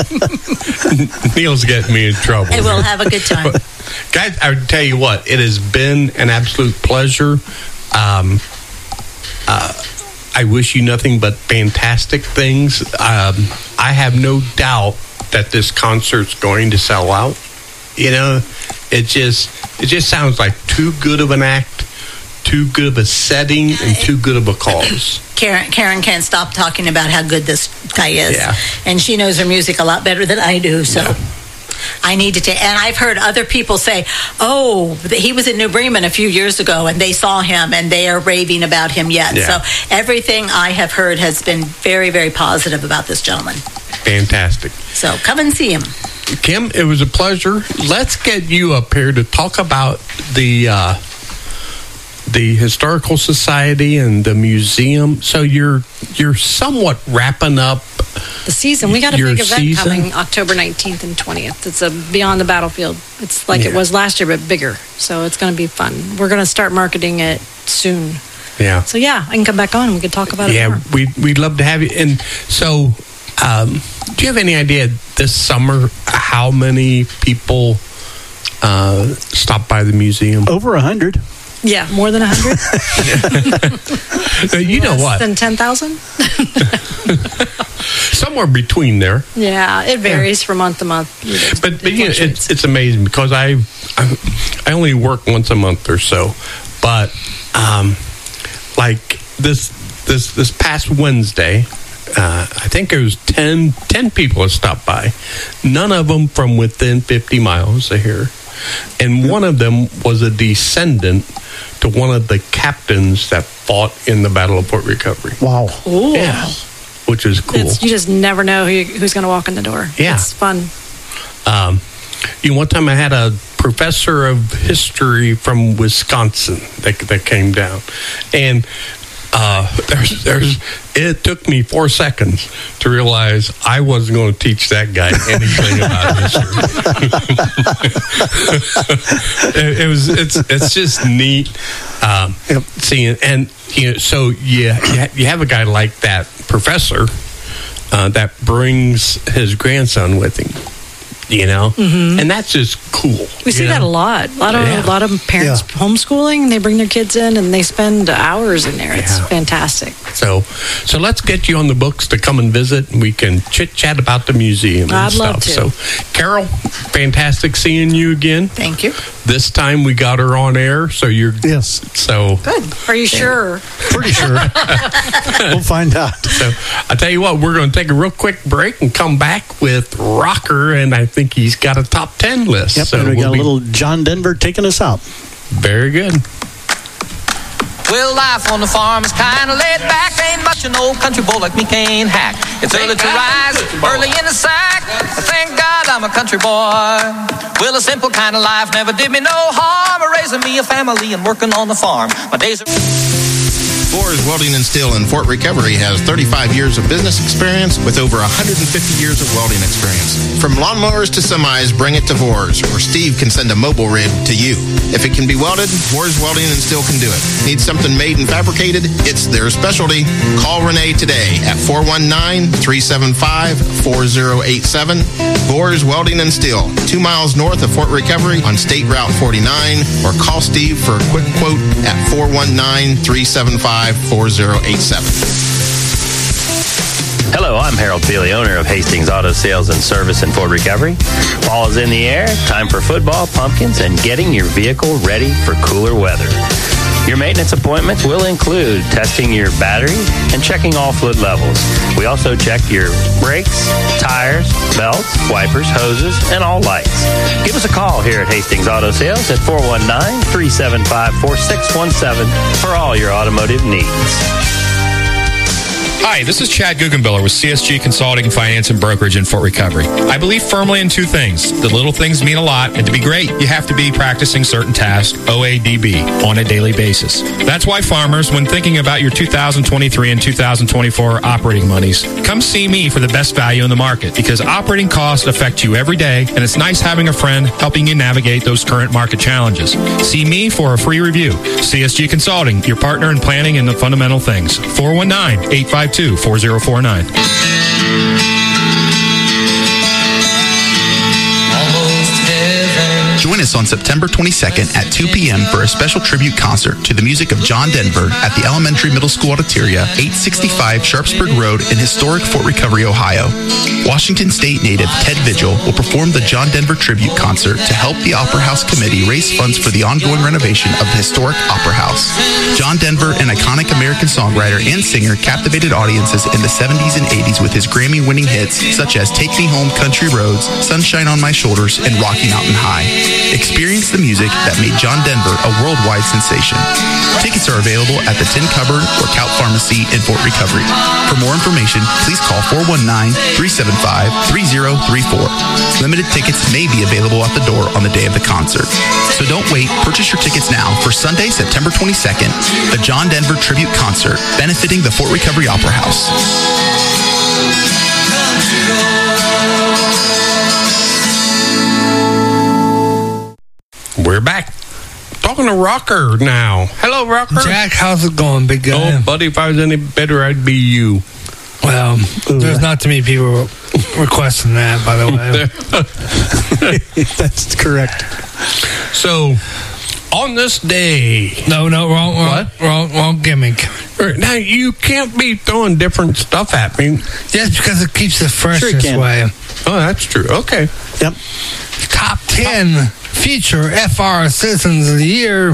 Neil's getting me in trouble. And we'll have a good time. Guys, I would tell you what, it has been an absolute pleasure. Um, uh, I wish you nothing but fantastic things. Um, I have no doubt that this concert's going to sell out. You know, it just it just sounds like too good of an act, too good of a setting, and too good of a cause. Karen, Karen can't stop talking about how good this guy is. Yeah. And she knows her music a lot better than I do, so Yeah. I need to take. And I've heard other people say, oh, that he was in New Bremen a few years ago and they saw him and they are raving about him yet. Yeah. So everything I have heard has been very, very positive about this gentleman. Fantastic. So come and see him. Kim, it was a pleasure. Let's get you up here to talk about the uh, the Historical Society and the museum. So you're you're somewhat wrapping up The season. We got a Your big event season? coming October nineteenth and twentieth. It's a Beyond the Battlefield. It's like it Yeah. was last year, but bigger. So it's going to be fun. We're going to start marketing it soon. Yeah. So yeah, I can come back on and we can talk about it Yeah, more. we we'd love to have you. And so, um, do you have any idea this summer how many people uh, stop by the museum? Over a hundred. Yeah, more than a hundred. Uh, you know what? Than ten thousand. Somewhere between there. Yeah, it varies from month to month. But, but you know, it's it's amazing because I, I I only work once a month or so, but um, like this this this past Wednesday, uh, I think it was ten, ten people that stopped by. None of them from within fifty miles of here, and one of them was a descendant to one of the captains that fought in the Battle of Fort Recovery. Wow. Ooh. Yeah, which is cool. It's, you just never know who, who's going to walk in the door. Yeah. It's fun. Um, you know, one time I had a professor of history from Wisconsin that, that came down, and uh, there's, there's, it took me four seconds to realize I wasn't going to teach that guy anything about history. it, it was, it's, it's just neat um, seeing, and you know, so yeah, you, ha- you have a guy like that professor uh, that brings his grandson with him. You know, Mhm. and that's just cool. We see you that know? a lot. A lot of Yeah. a lot of parents homeschooling. They bring their kids in and they spend hours in there. It's Yeah. fantastic. So, so let's get you on the books to come and visit, and we can chit chat about the museum and I'd stuff. love to. So, Carol, fantastic seeing you again. Thank you. This time we got her on air, so you're yes. So good. Are you sure? Pretty sure. We'll find out. So I tell you what, we're going to take a real quick break and come back with Rocker, and I think he's got a top ten list. Yep, so and we we'll got a be- little John Denver taking us out. Very good. Well, life on the farm is kind of laid back. Ain't much an old country boy like me can't hack. It's early to rise, early in the sack. Thank God I'm a country boy. Well, a simple kind of life never did me no harm. Raising me a family and working on the farm. My days are... Boers Welding and Steel in Fort Recovery has thirty-five years of business experience with over one hundred fifty years of welding experience. From lawnmowers to semis, bring it to Boers, or Steve can send a mobile rig to you. If it can be welded, Boers Welding and Steel can do it. Need something made and fabricated? It's their specialty. Call Renee today at four one nine, three seven five, four zero eight seven. Boers Welding and Steel, two miles north of Fort Recovery on State Route forty-nine, or call Steve for a quick quote at four one nine, three seven five, four zero eight seven. Hello, I'm Harold Feely, owner of Hastings Auto Sales and Service in Fort Recovery. Fall is in the air, time for football, pumpkins, and getting your vehicle ready for cooler weather. Your maintenance appointments will include testing your battery and checking all fluid levels. We also check your brakes, tires, belts, wipers, hoses, and all lights. Give us a call here at Hastings Auto Sales at four one nine, three seven five, four six one seven for all your automotive needs. Hi, this is Chad Guggenbiller with C S G Consulting, Finance, and Brokerage in Fort Recovery. I believe firmly in two things. The little things mean a lot, and to be great, you have to be practicing certain tasks, O A D B, on a daily basis. That's why farmers, when thinking about your two thousand twenty-three and two thousand twenty-four operating monies, come see me for the best value in the market, because operating costs affect you every day, and it's nice having a friend helping you navigate those current market challenges. See me for a free review. C S G Consulting, your partner in planning and the fundamental things. four one nine, eight five two, four zero four nine. Join us on September twenty-second at two p.m. for a special tribute concert to the music of John Denver at the Elementary Middle School Auditoria, eight sixty-five Sharpsburg Road in historic Fort Recovery, Ohio. Washington State native Ted Vigil will perform the John Denver tribute concert to help the Opera House Committee raise funds for the ongoing renovation of the historic Opera House. John Denver, an iconic American songwriter and singer, captivated audiences in the seventies and eighties with his Grammy-winning hits such as Take Me Home, Country Roads, Sunshine on My Shoulders, and Rocky Mountain High. Experience the music that made John Denver a worldwide sensation. Tickets are available at the Tin Cupboard or Cout Pharmacy in Fort Recovery. For more information, please call four one nine, three seven five, three zero three four. Limited tickets may be available at the door on the day of the concert. So don't wait. Purchase your tickets now for Sunday, September twenty-second, the John Denver Tribute Concert, benefiting the Fort Recovery Opera House. We're back. Talking to Rocker now. Hello, Rocker. Jack, how's it going, big guy? Oh, buddy, if I was any better, I'd be you. Well, there's not too many people requesting that, by the way. That's correct. So, on this day... No, no, wrong, wrong, what? wrong, wrong gimmick. Now, you can't be throwing different stuff at me. Just because it keeps it fresh sure this way. Oh, that's true. Okay. Yep. Top ten future F R Citizens of the Year.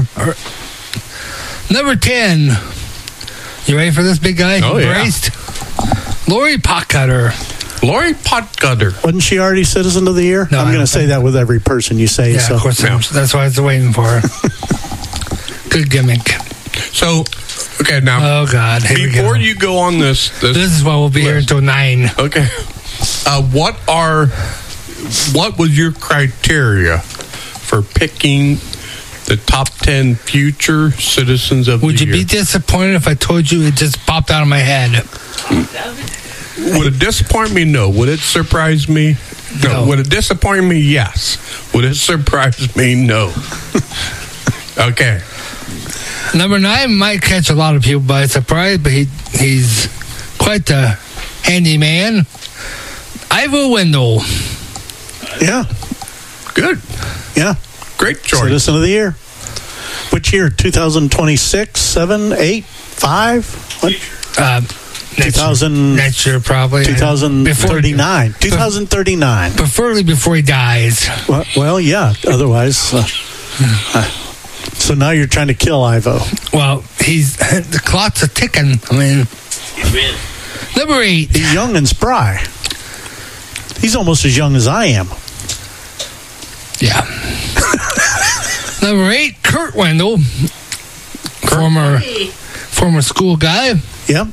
Number ten. You ready for this, big guy? Oh, Embraced? Yeah. Lori Potcutter. Lori Potcutter. Wasn't she already Citizen of the Year? No, I'm going to say that with every person you say. Yeah, so. of course. No. That's what I was waiting for. Good gimmick. So, okay, now. Oh, God. Here before we go. you go on this. This, this is why we'll be list. here until nine. Okay. Uh, what are. What was your criteria for picking the top ten future citizens of Would the you year? be disappointed if I told you it just popped out of my head? Would it disappoint me? No. Would it surprise me? No. no. Would it disappoint me? Yes. Would it surprise me? No. Okay. Number nine might catch a lot of people by surprise, but he he's quite the handy man. Ivo Wendell. Yeah. Good. Yeah. Great choice. Citizen of the Year. Which year? two thousand twenty-six, seven, eight, five? What? Uh, next, two thousand, next year, probably. two thousand thirty-nine. two thousand thirty-nine. Preferably before he dies. Well, well yeah. Otherwise. Uh, uh, so now you're trying to kill Ivo. Well, he's the clock's a ticking. I mean. Number eight. He's young and spry. He's almost as young as I am. Yeah. Number eight, Kurt Wendell, Kurt. former former school guy. Yep.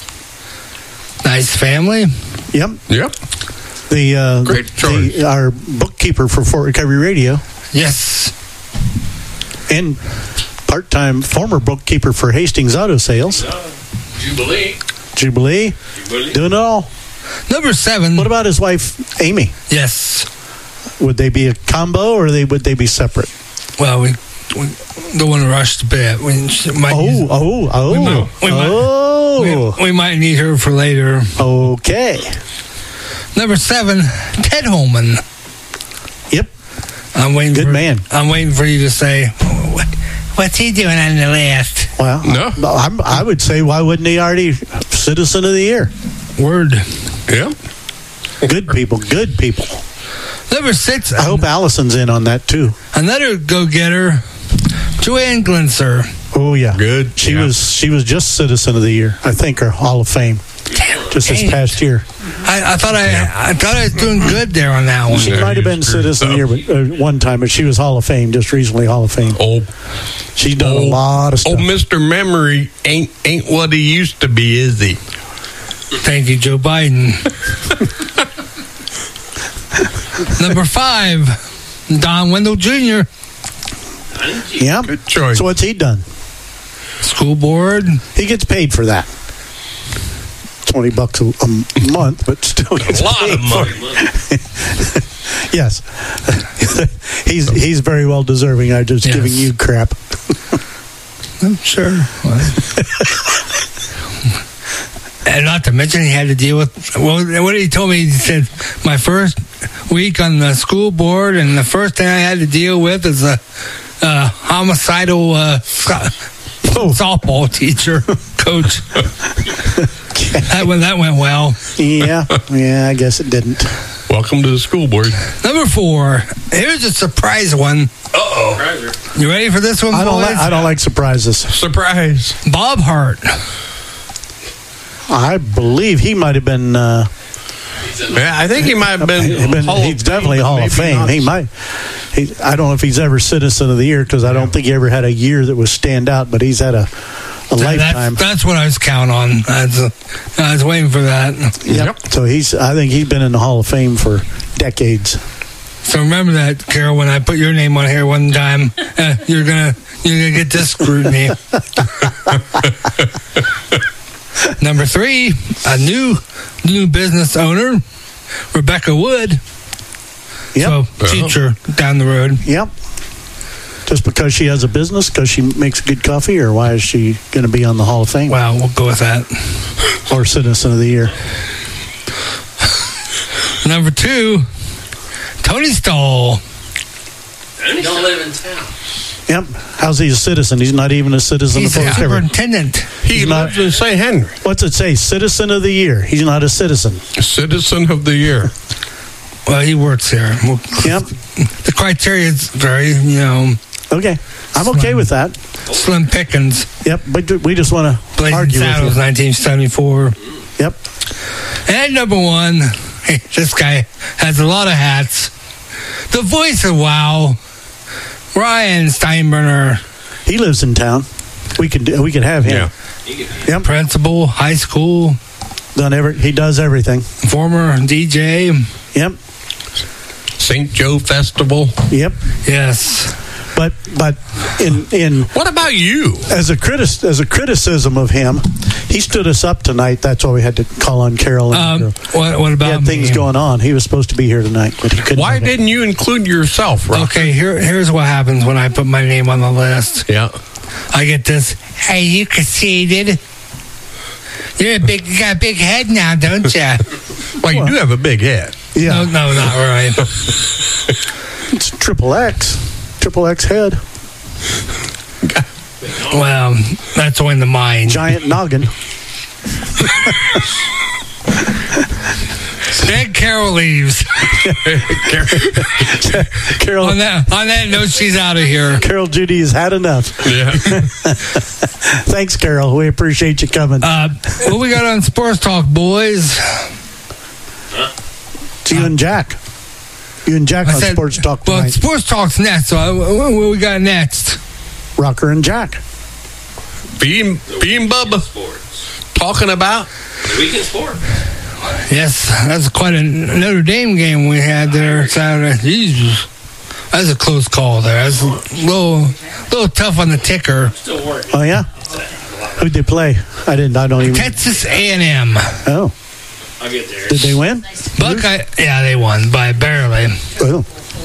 Nice family. Yep. Yep. The uh, great choice. The, our bookkeeper for Fort Recovery Radio. Yes. And part-time former bookkeeper for Hastings Auto Sales. Jubilee. Jubilee. Jubilee. Doing it all. Number seven. What about his wife, Amy? Yes. Would they be a combo or they would they be separate? Well, we, we don't want to rush to bed. We might oh, use, oh, oh, we might, we oh. Might, we, we might need her for later. Okay. Number seven, Ted Holman. Yep. I'm waiting. Good for, man. I'm waiting for you to say, what, what's he doing on the list? Well, no. I'm, I would say, why wouldn't he already Citizen of the Year? Word. Yeah. Good people. Good people. Number six. I hope Allison's in on that too. Another go-getter, Joanne Glinser. Oh yeah, good. She yeah. was she was just Citizen of the Year. I think her Hall of Fame. Damn, just dang. this past year. I, I thought I yeah. I thought I was doing good there on that one. She Yeah, might have been Citizen of the Year but, uh, one time, but she was Hall of Fame just recently. Hall of Fame. Old. She's done old, a lot of stuff. Oh, Mister Memory ain't ain't what he used to be, is he? Thank you, Joe Biden. Number five, Don Wendell Junior Yeah, good choice. So what's he done? School board. He gets paid for that. Twenty bucks a, a month, but still gets a lot paid of money. For yes, he's he's very well deserving. I'm just Yes. giving you crap. I'm sure. And not to mention, he had to deal with. Well, what he told me, he said, my first week on the school board, and the first thing I had to deal with is a, a homicidal uh, Oh. softball teacher, coach. That went, that went well. Yeah, yeah, I guess it didn't. Welcome to the school board. Number four. Here's a surprise one. Uh-oh. You ready for this one, I don't boys? like I don't like surprises. Surprise. Bob Hart. I believe he might have been. Uh, Yeah, I think he might have been. been Hall he's of definitely Fame, Hall of maybe Fame. not. He might. He, I don't know if he's ever Citizen of the Year because I don't think he ever had a year that was stand out. But he's had a, a lifetime. That's, that's what I was counting on. I was, I was waiting for that. Yep. yep. So he's. I think he's been in the Hall of Fame for decades. So remember that, Carol. When I put your name on here one time, uh, you're gonna you're gonna get this scrutiny. Number three, a new new business owner, Rebecca Wood. Yep. So teacher down the road. Yep. Just because she has a business, because she makes good coffee, or why is she going to be on the Hall of Fame? Well, we'll go with that. Or Citizen of the Year. Number two, Tony Stoll. You don't live in town. Yep. How's he a citizen? He's not even a citizen He's of a the River. superintendent. He He's lives not- in Saint Henry. What's it say? Citizen of the Year. He's not a citizen. Citizen of the Year. Well, he works here. Well, Yep. the criteria is very, you know, Okay. I'm okay with that. slim pickings. Yep. But we just want to Blazing argue with Saddles, you. nineteen seventy-four. Yep. And number one, this guy has a lot of hats. The voice of WoW, Ryan Steinbrenner. He lives in town. We could do, we could have him. Yeah. Yep. Principal, high school, Done every. He does everything. former D J. Yep. Saint Joe Festival. Yep. Yes. But but in in What about you? as a critic as a criticism of him, he stood us up tonight. That's why we had to call on Carol. And Um, what, what he about had things me? going on. He was supposed to be here tonight, but he couldn't. Why make it. didn't you include yourself, Rob? Okay, here, here's what happens when I put my name on the list. Yeah. I get this, hey, you conceded. You're a big, you got a big head now, don't you? Well, you do have a big head. Yeah. No, no, not right. It's triple X, triple X head, Well, that's when the mind. giant noggin. Then Carol leaves. Carol on that on that note, she's out of here. Carol Judy has had enough. Yeah. Thanks, Carol. We appreciate you coming. Uh, what we got on Sports Talk, boys? It's you and Jack. You and Jack I on said- Sports Talk Well, tonight. Sports Talk's next. So uh, what, what we got next? Rocker and Jack. Being, being Bubba. Talking about. The weekend sport. Yes, that's quite a Notre Dame game we had there Saturday. Jesus. that was a close call there. That was a little, little tough on the ticker. Oh yeah. Who'd they play? I didn't. I don't even. Texas A and M. Oh. I'll get there. Did they win? Buckeye. Yeah, they won by barely. Oh.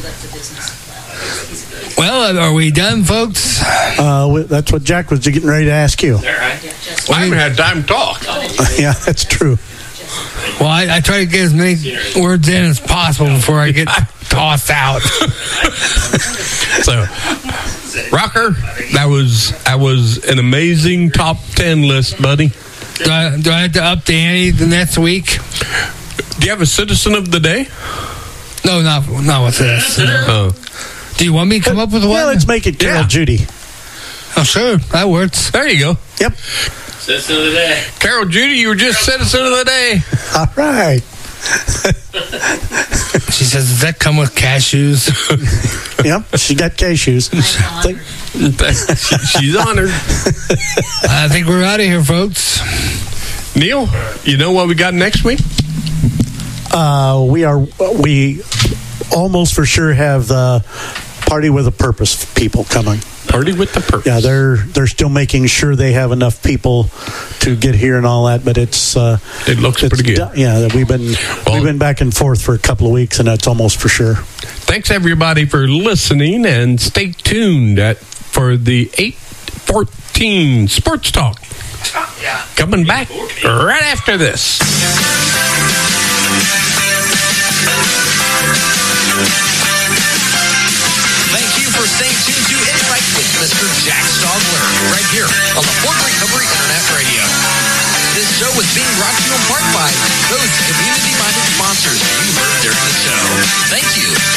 Well, are we done, folks? Uh, that's what Jack was getting ready to ask you. All right. I haven't had time to talk. Yeah, that's true. Well, I, I try to get as many words in as possible before I get tossed out. So, Rocker, that was that was an amazing top ten list, buddy. Do I, do I have to up the ante the next week? Do you have a citizen of the day? No, not not with this. Oh. Do you want me to come up with one? Yeah, let's make it Carol Yeah. Judy. Oh, sure. That works. There you go. Yep. Citizen of the day. Carol Judy, you were just citizen of the day. All right. She says, does that come with cashews? Yep, she got cashews. She's honored. I think we're out of here, folks. Neil, you know what we got next week? Uh, we are we almost for sure have the Party with a Purpose people coming. Party with the Purpose. Yeah, they're they're still making sure they have enough people to get here and all that, but it's uh, it looks it's pretty good. do- yeah, we've been Well, we've been back and forth for a couple of weeks, and that's almost for sure. Thanks everybody for listening, and stay tuned at, for the eight fourteen Sports Talk. Coming back right after this. Thank you for staying tuned to Insight with Mister Jack Stogler, right here on the Fort Recovery Internet Radio. This show was being brought to you in part by those community-minded sponsors you heard during the show. Thank you.